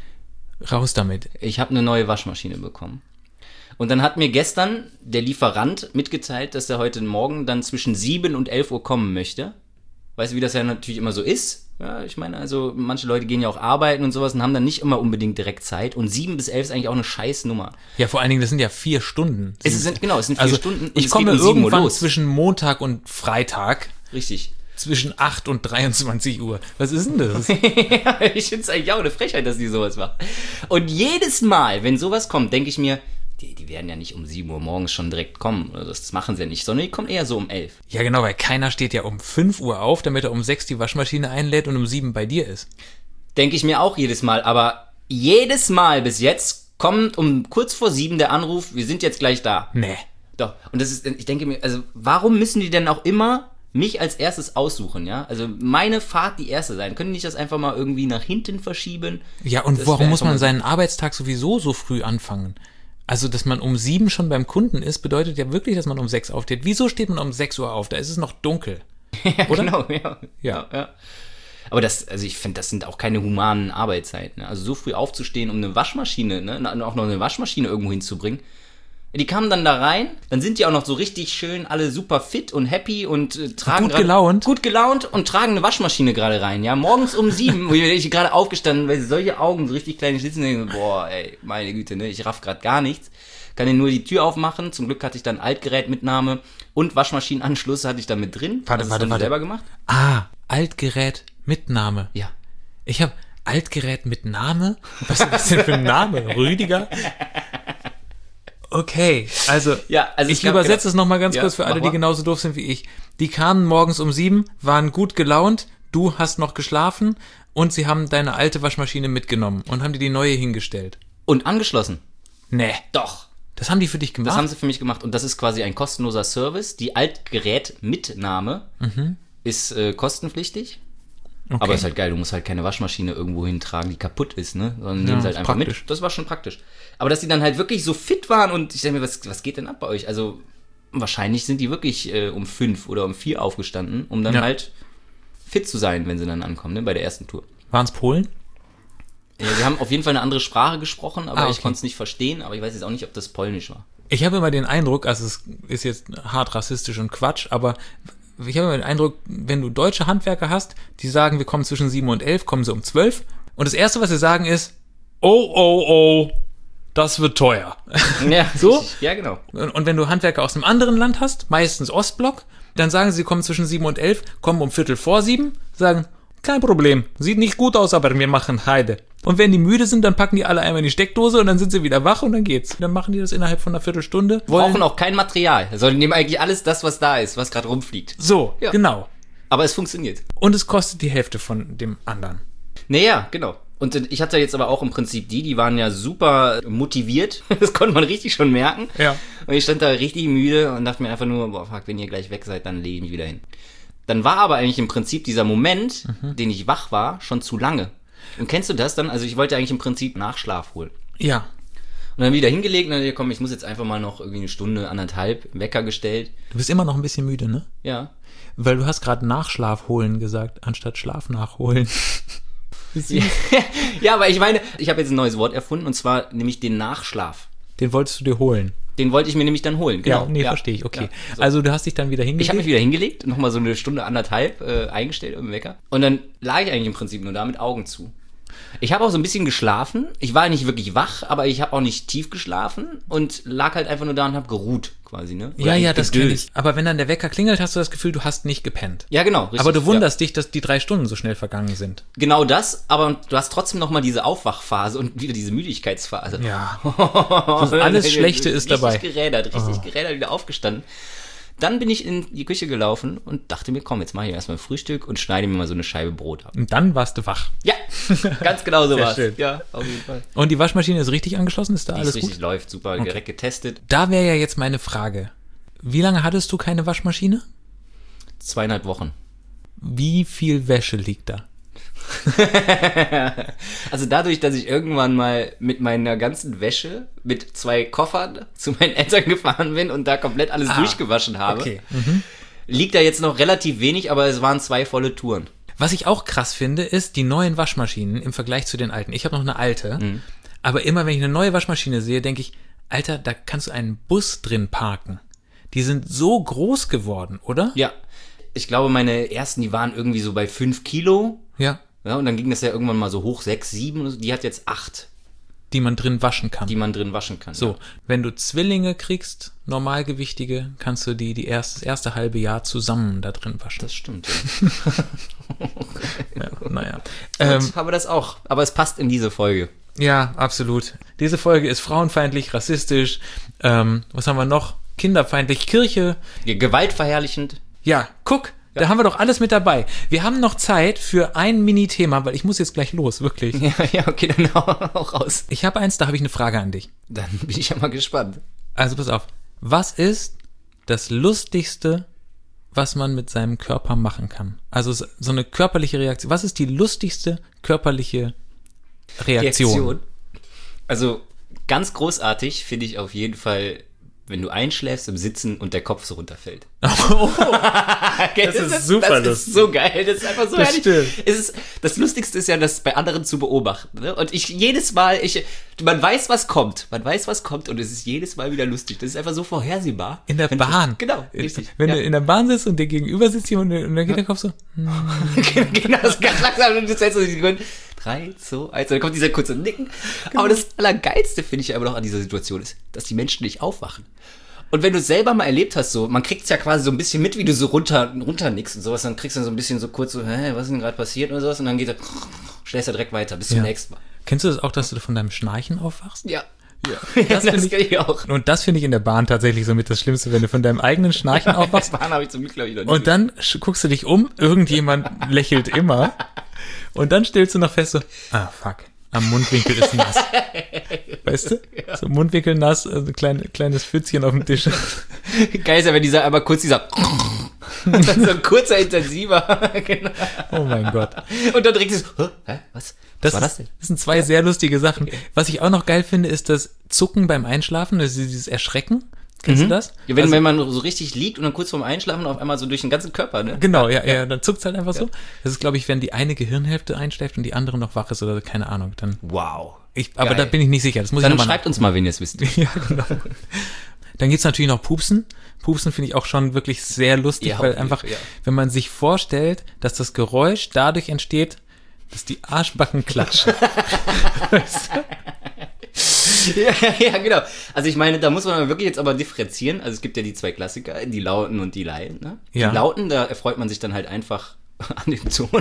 [SPEAKER 1] Raus damit.
[SPEAKER 2] Ich habe eine neue Waschmaschine bekommen. Und dann hat mir gestern der Lieferant mitgeteilt, dass er heute Morgen dann zwischen 7 und 11 Uhr kommen möchte. Weißt du, wie das ja natürlich immer so ist? Ja, ich meine, also manche Leute gehen ja auch arbeiten und sowas und haben dann nicht immer unbedingt direkt Zeit. Und 7 bis 11 ist eigentlich auch eine Scheißnummer.
[SPEAKER 1] Ja, vor allen Dingen, das sind ja 4 Stunden.
[SPEAKER 2] Es sind 4 Stunden. Und
[SPEAKER 1] Ich
[SPEAKER 2] es
[SPEAKER 1] komme
[SPEAKER 2] geht um 7 Uhr
[SPEAKER 1] irgendwann
[SPEAKER 2] los.
[SPEAKER 1] zwischen Montag und Freitag.
[SPEAKER 2] Richtig.
[SPEAKER 1] Zwischen 8 und 23 Uhr. Was ist denn das?
[SPEAKER 2] Ja, ich finde es eigentlich auch eine Frechheit, dass die sowas machen. Und jedes Mal, wenn sowas kommt, denke ich mir, die werden ja nicht um 7 Uhr morgens schon direkt kommen. Das machen sie ja nicht, sondern die kommen eher so um 11.
[SPEAKER 1] Ja, genau, weil keiner steht ja um 5 Uhr auf, damit er um 6 die Waschmaschine einlädt und um 7 bei dir ist.
[SPEAKER 2] Denke ich mir auch jedes Mal. Aber jedes Mal bis jetzt kommt um kurz vor 7 der Anruf, wir sind jetzt gleich da.
[SPEAKER 1] Nee.
[SPEAKER 2] Doch. Und das ist, ich denke mir, also warum müssen die denn auch immer mich als erstes aussuchen, ja? Also meine Fahrt die erste sein. Können die nicht das einfach mal irgendwie nach hinten verschieben?
[SPEAKER 1] Ja, und
[SPEAKER 2] Das
[SPEAKER 1] warum
[SPEAKER 2] wär
[SPEAKER 1] muss man
[SPEAKER 2] einfach mal-
[SPEAKER 1] seinen Arbeitstag sowieso so früh anfangen? Also, dass man um 7 schon beim Kunden ist, bedeutet ja wirklich, dass man um 6 aufsteht. Wieso steht man um 6 Uhr auf? Da ist es noch dunkel.
[SPEAKER 2] Ja,
[SPEAKER 1] Oder?
[SPEAKER 2] genau, ja. Aber ich finde, das sind auch keine humanen Arbeitszeiten. Ne? Also so früh aufzustehen, um eine Waschmaschine, ne, auch noch eine Waschmaschine irgendwo hinzubringen. Die kamen dann da rein, dann sind die auch noch so richtig schön alle super fit und happy und tragen
[SPEAKER 1] Gut gelaunt.
[SPEAKER 2] Gut gelaunt und tragen eine Waschmaschine gerade rein, ja. Morgens um 7, wo ich gerade aufgestanden, weil solche Augen, so richtig kleine Schlitzen, denken, boah, ey, meine Güte, ne, ich raff gerade gar nichts. Kann ja nur die Tür aufmachen. Zum Glück hatte ich dann Altgerätmitnahme und Waschmaschinenanschluss hatte ich dann mit drin.
[SPEAKER 1] Warte.
[SPEAKER 2] Selber gemacht?
[SPEAKER 1] Ah, Altgerätmitnahme.
[SPEAKER 2] Ja.
[SPEAKER 1] Ich habe Altgerät mit Name? Was ist denn für ein Name? Rüdiger? Okay, also,
[SPEAKER 2] Ja, also
[SPEAKER 1] ich übersetze es nochmal ganz kurz für alle,
[SPEAKER 2] mach
[SPEAKER 1] die
[SPEAKER 2] mal.
[SPEAKER 1] genauso doof sind wie ich. Die kamen morgens um 7, waren gut gelaunt, du hast noch geschlafen und sie haben deine alte Waschmaschine mitgenommen und haben dir die neue hingestellt.
[SPEAKER 2] Und angeschlossen.
[SPEAKER 1] Nee,
[SPEAKER 2] Doch.
[SPEAKER 1] das haben die für dich gemacht?
[SPEAKER 2] Das haben sie für mich gemacht und das ist quasi ein kostenloser Service. Die Altgerätmitnahme ist kostenpflichtig.
[SPEAKER 1] Okay.
[SPEAKER 2] Aber ist halt geil, du musst halt keine Waschmaschine irgendwo hintragen, die kaputt ist, ne? Sondern nehmen sie halt
[SPEAKER 1] ist
[SPEAKER 2] einfach
[SPEAKER 1] praktisch.
[SPEAKER 2] mit. Das war schon praktisch. Aber dass die dann halt wirklich so fit waren und ich denke mir, was geht denn ab bei euch? Also wahrscheinlich sind die wirklich um 5 oder um 4 aufgestanden, um dann halt fit zu sein, wenn sie dann ankommen, ne? Bei der ersten Tour.
[SPEAKER 1] Waren es Polen?
[SPEAKER 2] Ja, wir haben auf jeden Fall eine andere Sprache gesprochen, aber
[SPEAKER 1] okay.
[SPEAKER 2] ich konnte es nicht verstehen, aber ich weiß jetzt auch nicht, ob das Polnisch war.
[SPEAKER 1] Ich habe immer den Eindruck, also es ist jetzt hart rassistisch und Quatsch, aber ich habe immer den Eindruck, wenn du deutsche Handwerker hast, die sagen, wir kommen zwischen 7 und 11, kommen sie um 12 und das Erste, was sie sagen ist, oh, das wird teuer.
[SPEAKER 2] Ja,
[SPEAKER 1] So?
[SPEAKER 2] richtig. Ja, genau.
[SPEAKER 1] Und wenn du Handwerker aus einem anderen Land hast, meistens Ostblock, dann sagen sie kommen zwischen 7 und 11, kommen um 7:15, sagen, kein Problem, sieht nicht gut aus, aber wir machen Heide. Und wenn die müde sind, dann packen die alle einmal in die Steckdose und dann sind sie wieder wach und dann geht's. Dann machen die das innerhalb von einer Viertelstunde.
[SPEAKER 2] Brauchen auch kein Material, sondern nehmen eigentlich alles das, was da ist, was gerade rumfliegt.
[SPEAKER 1] So,
[SPEAKER 2] Ja.
[SPEAKER 1] genau.
[SPEAKER 2] Aber es funktioniert.
[SPEAKER 1] Und es kostet die Hälfte von dem anderen.
[SPEAKER 2] Naja, genau. Und ich hatte jetzt aber auch im Prinzip die waren ja super motiviert. Das konnte man richtig schon merken.
[SPEAKER 1] Ja.
[SPEAKER 2] Und ich stand da richtig müde und dachte mir einfach nur, boah, fuck, wenn ihr gleich weg seid, dann lege ich mich wieder hin. Dann war aber eigentlich im Prinzip dieser Moment, den ich wach war, schon zu lange. Und kennst du das dann? Also ich wollte eigentlich im Prinzip Nachschlaf holen.
[SPEAKER 1] Ja.
[SPEAKER 2] Und dann wieder hingelegt und dann, komm, ich muss jetzt einfach mal noch irgendwie 1 Stunde, 1,5 Wecker gestellt.
[SPEAKER 1] Du bist immer noch ein bisschen müde, ne?
[SPEAKER 2] Ja.
[SPEAKER 1] Weil du hast gerade Nachschlaf holen gesagt, anstatt Schlaf nachholen.
[SPEAKER 2] Ja, aber ich meine, ich habe jetzt ein neues Wort erfunden, und zwar nämlich den Nachschlaf.
[SPEAKER 1] Den wolltest du dir holen.
[SPEAKER 2] Den wollte ich mir nämlich dann holen, genau.
[SPEAKER 1] Verstehe ich, okay.
[SPEAKER 2] Ja, so.
[SPEAKER 1] Also du hast dich dann wieder hingelegt?
[SPEAKER 2] Ich habe mich wieder hingelegt, nochmal so eine Stunde, anderthalb eingestellt im Wecker. Und dann lag ich eigentlich im Prinzip nur da mit Augen zu. Ich habe auch so ein bisschen geschlafen. Ich war nicht wirklich wach, aber ich habe auch nicht tief geschlafen und lag halt einfach nur da und habe geruht quasi, ne? Oder
[SPEAKER 1] Ja, das kenn
[SPEAKER 2] gedöst.
[SPEAKER 1] ich. Aber wenn dann der Wecker klingelt, hast du das Gefühl, du hast nicht gepennt.
[SPEAKER 2] Ja, genau. Richtig,
[SPEAKER 1] Aber du wunderst dich, dass die 3 Stunden so schnell vergangen sind.
[SPEAKER 2] Genau das, aber du hast trotzdem nochmal diese Aufwachphase und wieder diese Müdigkeitsphase.
[SPEAKER 1] Ja. Alles Schlechte ist dabei.
[SPEAKER 2] Richtig gerädert, wieder aufgestanden. Dann bin ich in die Küche gelaufen und dachte mir, komm, jetzt mache ich erstmal Frühstück und schneide mir mal so eine Scheibe Brot ab.
[SPEAKER 1] Und dann warst du wach.
[SPEAKER 2] Ja, ganz genau so war's.
[SPEAKER 1] Schön.
[SPEAKER 2] Ja, auf jeden Fall.
[SPEAKER 1] Und die Waschmaschine ist richtig angeschlossen? Ist da
[SPEAKER 2] Die
[SPEAKER 1] alles
[SPEAKER 2] ist
[SPEAKER 1] gut?
[SPEAKER 2] richtig, läuft super, direkt getestet.
[SPEAKER 1] Da wäre ja jetzt meine Frage. Wie lange hattest du keine Waschmaschine?
[SPEAKER 2] 2,5 Wochen.
[SPEAKER 1] Wie viel Wäsche liegt da?
[SPEAKER 2] Also dadurch, dass ich irgendwann mal mit meiner ganzen Wäsche mit 2 Koffern zu meinen Eltern gefahren bin und da komplett alles durchgewaschen habe,
[SPEAKER 1] Okay.
[SPEAKER 2] liegt da jetzt noch relativ wenig, aber es waren 2 volle Touren.
[SPEAKER 1] Was ich auch krass finde, ist die neuen Waschmaschinen im Vergleich zu den alten. Ich habe noch eine alte, aber immer wenn ich eine neue Waschmaschine sehe, denke ich, Alter, da kannst du einen Bus drin parken. Die sind so groß geworden, oder?
[SPEAKER 2] Ja, ich glaube, meine ersten, die waren irgendwie so bei 5 Kilo.
[SPEAKER 1] Ja.
[SPEAKER 2] Ja, und dann ging das ja irgendwann mal so hoch, 6, 7. Und so. Die hat jetzt 8,
[SPEAKER 1] Die man drin waschen kann.
[SPEAKER 2] die man drin waschen kann.
[SPEAKER 1] So, wenn du Zwillinge kriegst, normalgewichtige, kannst du das erste halbe Jahr zusammen da drin waschen.
[SPEAKER 2] Das stimmt, ja.
[SPEAKER 1] Naja.
[SPEAKER 2] Gut, haben wir das auch. Aber es passt in diese Folge.
[SPEAKER 1] Ja, absolut. Diese Folge ist frauenfeindlich, rassistisch, was haben wir noch? Kinderfeindlich, Kirche.
[SPEAKER 2] Gewaltverherrlichend.
[SPEAKER 1] Ja, guck, da haben wir doch alles mit dabei. Wir haben noch Zeit für ein Mini-Thema, weil ich muss jetzt gleich los, wirklich.
[SPEAKER 2] Ja, okay, dann hau raus.
[SPEAKER 1] Ich habe eins, da habe ich eine Frage an dich.
[SPEAKER 2] Dann bin ich ja mal gespannt.
[SPEAKER 1] Also pass auf, was ist das Lustigste, was man mit seinem Körper machen kann? Also so eine körperliche Reaktion. Was ist die lustigste körperliche Reaktion?
[SPEAKER 2] Also ganz großartig finde ich auf jeden Fall, wenn du einschläfst im Sitzen und der Kopf so runterfällt. Okay,
[SPEAKER 1] das ist super
[SPEAKER 2] Das ist so geil. Das ist einfach so
[SPEAKER 1] Das
[SPEAKER 2] herrlich.
[SPEAKER 1] stimmt.
[SPEAKER 2] Das Lustigste ist ja, das bei anderen zu beobachten. Ne? Und jedes Mal, man weiß, was kommt. Man weiß, was kommt und es ist jedes Mal wieder lustig. Das ist einfach so vorhersehbar.
[SPEAKER 1] In der Bahn.
[SPEAKER 2] Genau, richtig.
[SPEAKER 1] Wenn du in der Bahn sitzt und dir gegenüber sitzt jemand und dann geht der Kopf so.
[SPEAKER 2] Genau, das ist ganz langsam und du zählst so die Sekunden. 3, 2, 1, dann kommt dieser kurze Nicken.
[SPEAKER 1] Genau.
[SPEAKER 2] Aber das Allergeilste finde ich aber noch an dieser Situation ist, dass die Menschen nicht aufwachen. Und wenn du es selber mal erlebt hast, so, man kriegt es ja quasi so ein bisschen mit, wie du so runternickst und sowas, dann kriegst du so ein bisschen so kurz so, was ist denn gerade passiert oder sowas, und dann geht er, schläfst er direkt weiter, bis zum nächsten Mal.
[SPEAKER 1] Kennst du das auch, dass du von deinem Schnarchen aufwachst?
[SPEAKER 2] Ja.
[SPEAKER 1] Das
[SPEAKER 2] Das
[SPEAKER 1] finde
[SPEAKER 2] kenn ich auch.
[SPEAKER 1] Und das finde ich in der Bahn tatsächlich somit das Schlimmste, wenn du von deinem eigenen Schnarchen aufwachst.
[SPEAKER 2] Bahn habe ich zum Glück, glaube ich, noch nie.
[SPEAKER 1] Und dann guckst du dich um, irgendjemand lächelt immer. Und dann stellst du noch fest so, fuck, am Mundwinkel ist nass. Weißt du? So Mundwinkel nass, also kleines Pfützchen auf dem Tisch.
[SPEAKER 2] Geil ist ja, wenn dieser einmal kurz dieser so ein kurzer, intensiver. Genau.
[SPEAKER 1] Oh mein Gott.
[SPEAKER 2] Und dann direkt so, was? Was war das denn?
[SPEAKER 1] Das sind 2 sehr lustige Sachen. Okay. Was ich auch noch geil finde, ist das Zucken beim Einschlafen, das ist dieses Erschrecken. Kennst du das?
[SPEAKER 2] Ja, wenn man so richtig liegt und dann kurz vorm Einschlafen auf einmal so durch den ganzen Körper, ne?
[SPEAKER 1] Genau, ja, dann zuckt's halt einfach so. Das ist, glaube ich, wenn die eine Gehirnhälfte einschläft und die andere noch wach ist oder keine Ahnung, dann.
[SPEAKER 2] Wow.
[SPEAKER 1] Aber da bin ich nicht sicher. Das muss
[SPEAKER 2] dann
[SPEAKER 1] ich noch mal
[SPEAKER 2] schreibt uns mal, wenn ihr es wisst.
[SPEAKER 1] Ja, genau. Dann gibt's natürlich noch Pupsen. Pupsen finde ich auch schon wirklich sehr lustig, weil einfach, wenn man sich vorstellt, dass das Geräusch dadurch entsteht, dass die Arschbacken klatschen. Weißt du?
[SPEAKER 2] Ja, genau. Also ich meine, da muss man wirklich jetzt aber differenzieren. Also es gibt ja die 2 Klassiker, die Lauten und die Leien. Ne?
[SPEAKER 1] Ja.
[SPEAKER 2] Die Lauten, da erfreut man sich dann halt einfach an dem Ton.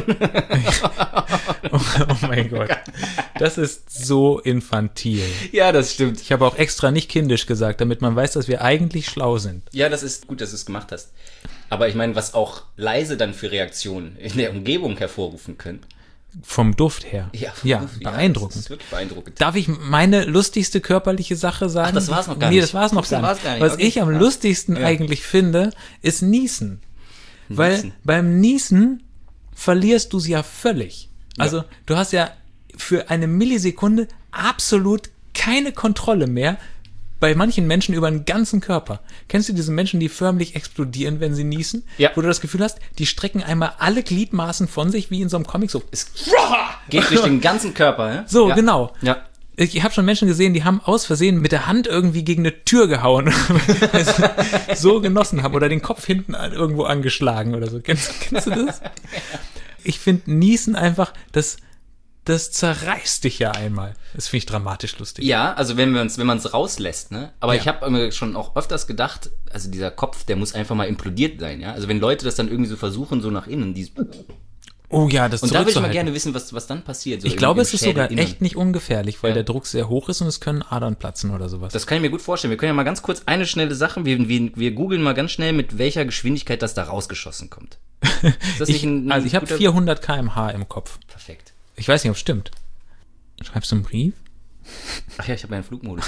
[SPEAKER 1] Oh mein Gott. Das ist so infantil.
[SPEAKER 2] Ja, das stimmt.
[SPEAKER 1] Ich habe auch extra nicht kindisch gesagt, damit man weiß, dass wir eigentlich schlau sind.
[SPEAKER 2] Ja, das ist gut, dass du es gemacht hast. Aber ich meine, was auch leise dann für Reaktionen in der Umgebung hervorrufen können.
[SPEAKER 1] Vom Duft her.
[SPEAKER 2] Ja,
[SPEAKER 1] beeindruckend.
[SPEAKER 2] Das ist wirklich beeindruckend.
[SPEAKER 1] Darf ich meine lustigste körperliche Sache sagen?
[SPEAKER 2] Ach, das war's noch gar
[SPEAKER 1] nicht.
[SPEAKER 2] nicht.
[SPEAKER 1] Nee, das war's noch gar nicht. Was
[SPEAKER 2] okay.
[SPEAKER 1] ich am lustigsten eigentlich finde, ist Niesen. Weil beim Niesen verlierst du es ja völlig. Also du hast ja für eine Millisekunde absolut keine Kontrolle mehr, bei manchen Menschen über den ganzen Körper. Kennst du diese Menschen, die förmlich explodieren, wenn sie niesen?
[SPEAKER 2] Ja.
[SPEAKER 1] Wo du das Gefühl hast, die strecken einmal alle Gliedmaßen von sich, wie in so einem Comic, so.
[SPEAKER 2] Es geht durch den ganzen Körper, ja?
[SPEAKER 1] So,
[SPEAKER 2] ja.
[SPEAKER 1] genau.
[SPEAKER 2] Ja.
[SPEAKER 1] Ich habe schon Menschen gesehen, die haben aus Versehen mit der Hand irgendwie gegen eine Tür gehauen, weil sie so genossen haben oder den Kopf hinten irgendwo angeschlagen oder so. Kennst du das? Ich finde Niesen einfach, das zerreißt dich ja einmal. Das finde ich dramatisch lustig.
[SPEAKER 2] Ja, also wenn man es rauslässt, ne? Aber
[SPEAKER 1] Ja.
[SPEAKER 2] ich habe mir schon auch öfters gedacht, also dieser Kopf, der muss einfach mal implodiert sein, ja? Also wenn Leute das dann irgendwie so versuchen, so nach innen,
[SPEAKER 1] Oh ja, das
[SPEAKER 2] und da würde ich mal
[SPEAKER 1] zurückzuhalten.
[SPEAKER 2] gerne wissen, was dann passiert. So
[SPEAKER 1] Ich glaube,
[SPEAKER 2] im
[SPEAKER 1] es ist sogar
[SPEAKER 2] Schädelinnern.
[SPEAKER 1] echt nicht ungefährlich, weil
[SPEAKER 2] Ja.
[SPEAKER 1] der Druck sehr hoch ist und es können Adern platzen oder sowas.
[SPEAKER 2] Das kann ich mir gut vorstellen. Wir können ja mal ganz kurz eine schnelle Sache, wir googeln mal ganz schnell, mit welcher Geschwindigkeit das da rausgeschossen kommt. Ist das nicht ein
[SPEAKER 1] ich habe
[SPEAKER 2] guter-
[SPEAKER 1] 400 km/h im Kopf.
[SPEAKER 2] Perfekt.
[SPEAKER 1] Ich weiß nicht, ob es stimmt. Schreibst du einen Brief?
[SPEAKER 2] Ach ja, ich habe ja einen Flugmodus.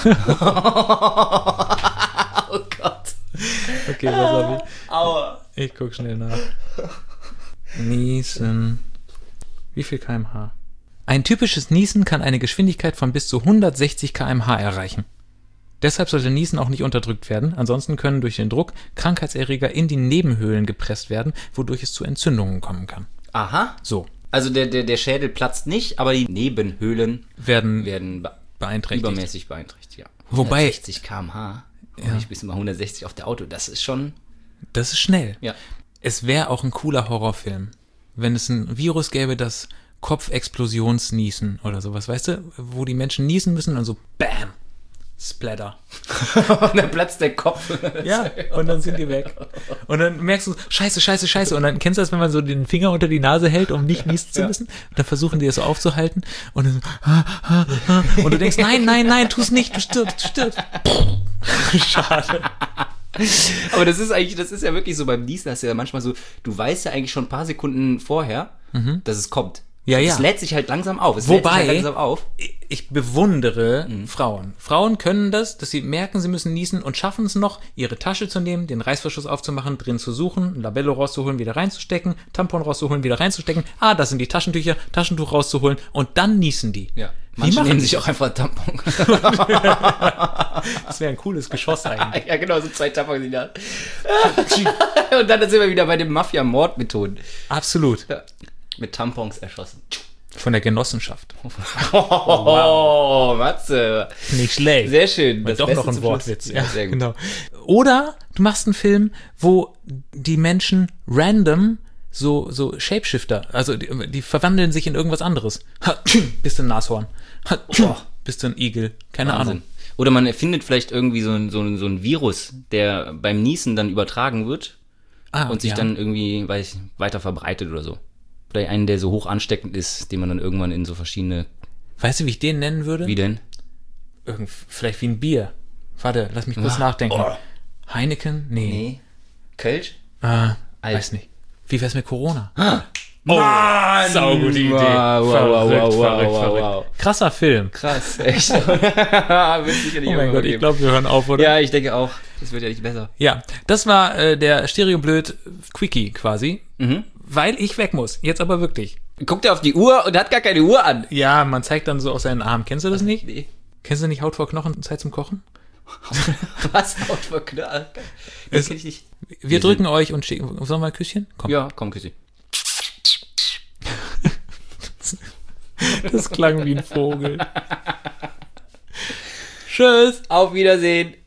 [SPEAKER 2] Oh Gott.
[SPEAKER 1] Okay, was habe ich?
[SPEAKER 2] Aua.
[SPEAKER 1] Ich guck schnell nach. Niesen. Wie viel km/h? Ein typisches Niesen kann eine Geschwindigkeit von bis zu 160 km/h erreichen. Deshalb sollte Niesen auch nicht unterdrückt werden, ansonsten können durch den Druck Krankheitserreger in die Nebenhöhlen gepresst werden, wodurch es zu Entzündungen kommen kann.
[SPEAKER 2] Aha.
[SPEAKER 1] So,
[SPEAKER 2] Also der Schädel platzt nicht, aber die Nebenhöhlen
[SPEAKER 1] werden
[SPEAKER 2] werden
[SPEAKER 1] beeinträchtigt.
[SPEAKER 2] übermäßig beeinträchtigt, ja.
[SPEAKER 1] Wobei-
[SPEAKER 2] 160 km/h.
[SPEAKER 1] Ja.
[SPEAKER 2] Ich bin mal 160 auf der Auto. Das ist schon,
[SPEAKER 1] Das ist schnell.
[SPEAKER 2] ja.
[SPEAKER 1] Es wäre auch ein cooler Horrorfilm, wenn es ein Virus gäbe, das Kopfexplosionsniesen oder sowas, weißt du, wo die Menschen niesen müssen und so BAM, Splatter.
[SPEAKER 2] Und dann platzt der Kopf.
[SPEAKER 1] Ja, und dann sind die weg. Und dann merkst du, scheiße. Und dann kennst du das, wenn man so den Finger unter die Nase hält, um nicht niesen zu müssen? Und dann versuchen die das so aufzuhalten. Und dann so, und du denkst, nein, tu's nicht, du stirbst. Schade.
[SPEAKER 2] Aber das ist ja wirklich so beim Niesen, das ist ja manchmal so, du weißt ja eigentlich schon ein paar Sekunden vorher, dass es kommt.
[SPEAKER 1] Ja, ja.
[SPEAKER 2] Es lädt sich halt langsam auf.
[SPEAKER 1] Wobei, ich bewundere Frauen. Frauen können das, dass sie merken, sie müssen niesen und schaffen es noch, ihre Tasche zu nehmen, den Reißverschluss aufzumachen, drin zu suchen, ein Labello rauszuholen, wieder reinzustecken, Tampon rauszuholen, wieder reinzustecken. Ah, das sind die Taschentücher, Taschentuch rauszuholen und dann niesen die.
[SPEAKER 2] Ja.
[SPEAKER 1] Wie
[SPEAKER 2] Manche
[SPEAKER 1] machen
[SPEAKER 2] nehmen
[SPEAKER 1] die
[SPEAKER 2] sich auch einfach Tampon.
[SPEAKER 1] Das wäre ein cooles Geschoss eigentlich.
[SPEAKER 2] Ja, genau, so 2 Tampons in der Hand. Und dann sind wir wieder bei den Mafia-Mordmethoden.
[SPEAKER 1] Absolut.
[SPEAKER 2] Ja. Mit Tampons erschossen.
[SPEAKER 1] Von der Genossenschaft.
[SPEAKER 2] Oh, Matze.
[SPEAKER 1] Nicht schlecht.
[SPEAKER 2] Sehr schön.
[SPEAKER 1] Doch
[SPEAKER 2] Beste
[SPEAKER 1] noch ein
[SPEAKER 2] zum
[SPEAKER 1] Wortwitz.
[SPEAKER 2] Schluss. Ja, sehr gut.
[SPEAKER 1] Genau. Oder du machst einen Film, wo die Menschen random so Shapeshifter, also die verwandeln sich in irgendwas anderes. Bist du ein Nashorn. Bist du ein Igel. Keine
[SPEAKER 2] Wahnsinn.
[SPEAKER 1] Ahnung.
[SPEAKER 2] Oder man erfindet vielleicht irgendwie so ein Virus, der beim Niesen dann übertragen wird und sich dann irgendwie, weiter verbreitet oder so. Oder einen, der so hoch ansteckend ist, den man dann irgendwann in so verschiedene...
[SPEAKER 1] Weißt du, wie ich den nennen würde?
[SPEAKER 2] Wie denn?
[SPEAKER 1] Vielleicht wie ein Bier. Warte, lass mich kurz nachdenken. Heineken? Nee.
[SPEAKER 2] Kölsch?
[SPEAKER 1] Ah,
[SPEAKER 2] Alt.
[SPEAKER 1] weiß nicht. Wie wär's mit Corona?
[SPEAKER 2] Mann!
[SPEAKER 1] Saugute Idee.
[SPEAKER 2] Wow.
[SPEAKER 1] Krasser Film.
[SPEAKER 2] Krass, echt. Wird sicher nicht
[SPEAKER 1] Oh mein Gott, ich
[SPEAKER 2] geben.
[SPEAKER 1] glaube, wir hören auf, oder?
[SPEAKER 2] Ja, ich denke auch. Das wird ja nicht besser.
[SPEAKER 1] Ja, das war der Stereoblöd Quickie quasi, weil ich weg muss. Jetzt aber wirklich.
[SPEAKER 2] Guckt er auf die Uhr und hat gar keine Uhr an.
[SPEAKER 1] Ja, man zeigt dann so aus seinen Armen. Kennst du das nicht?
[SPEAKER 2] Nee.
[SPEAKER 1] Kennst du nicht Haut vor Knochen, Zeit zum Kochen?
[SPEAKER 2] Was? Haut vor Knall?
[SPEAKER 1] Es-
[SPEAKER 2] Das kenn ich nicht.
[SPEAKER 1] Wir drücken euch und schicken. Sollen wir ein Küsschen? Komm.
[SPEAKER 2] Ja, komm, Küssi.
[SPEAKER 1] Das klang wie ein Vogel. Tschüss.
[SPEAKER 2] Auf Wiedersehen.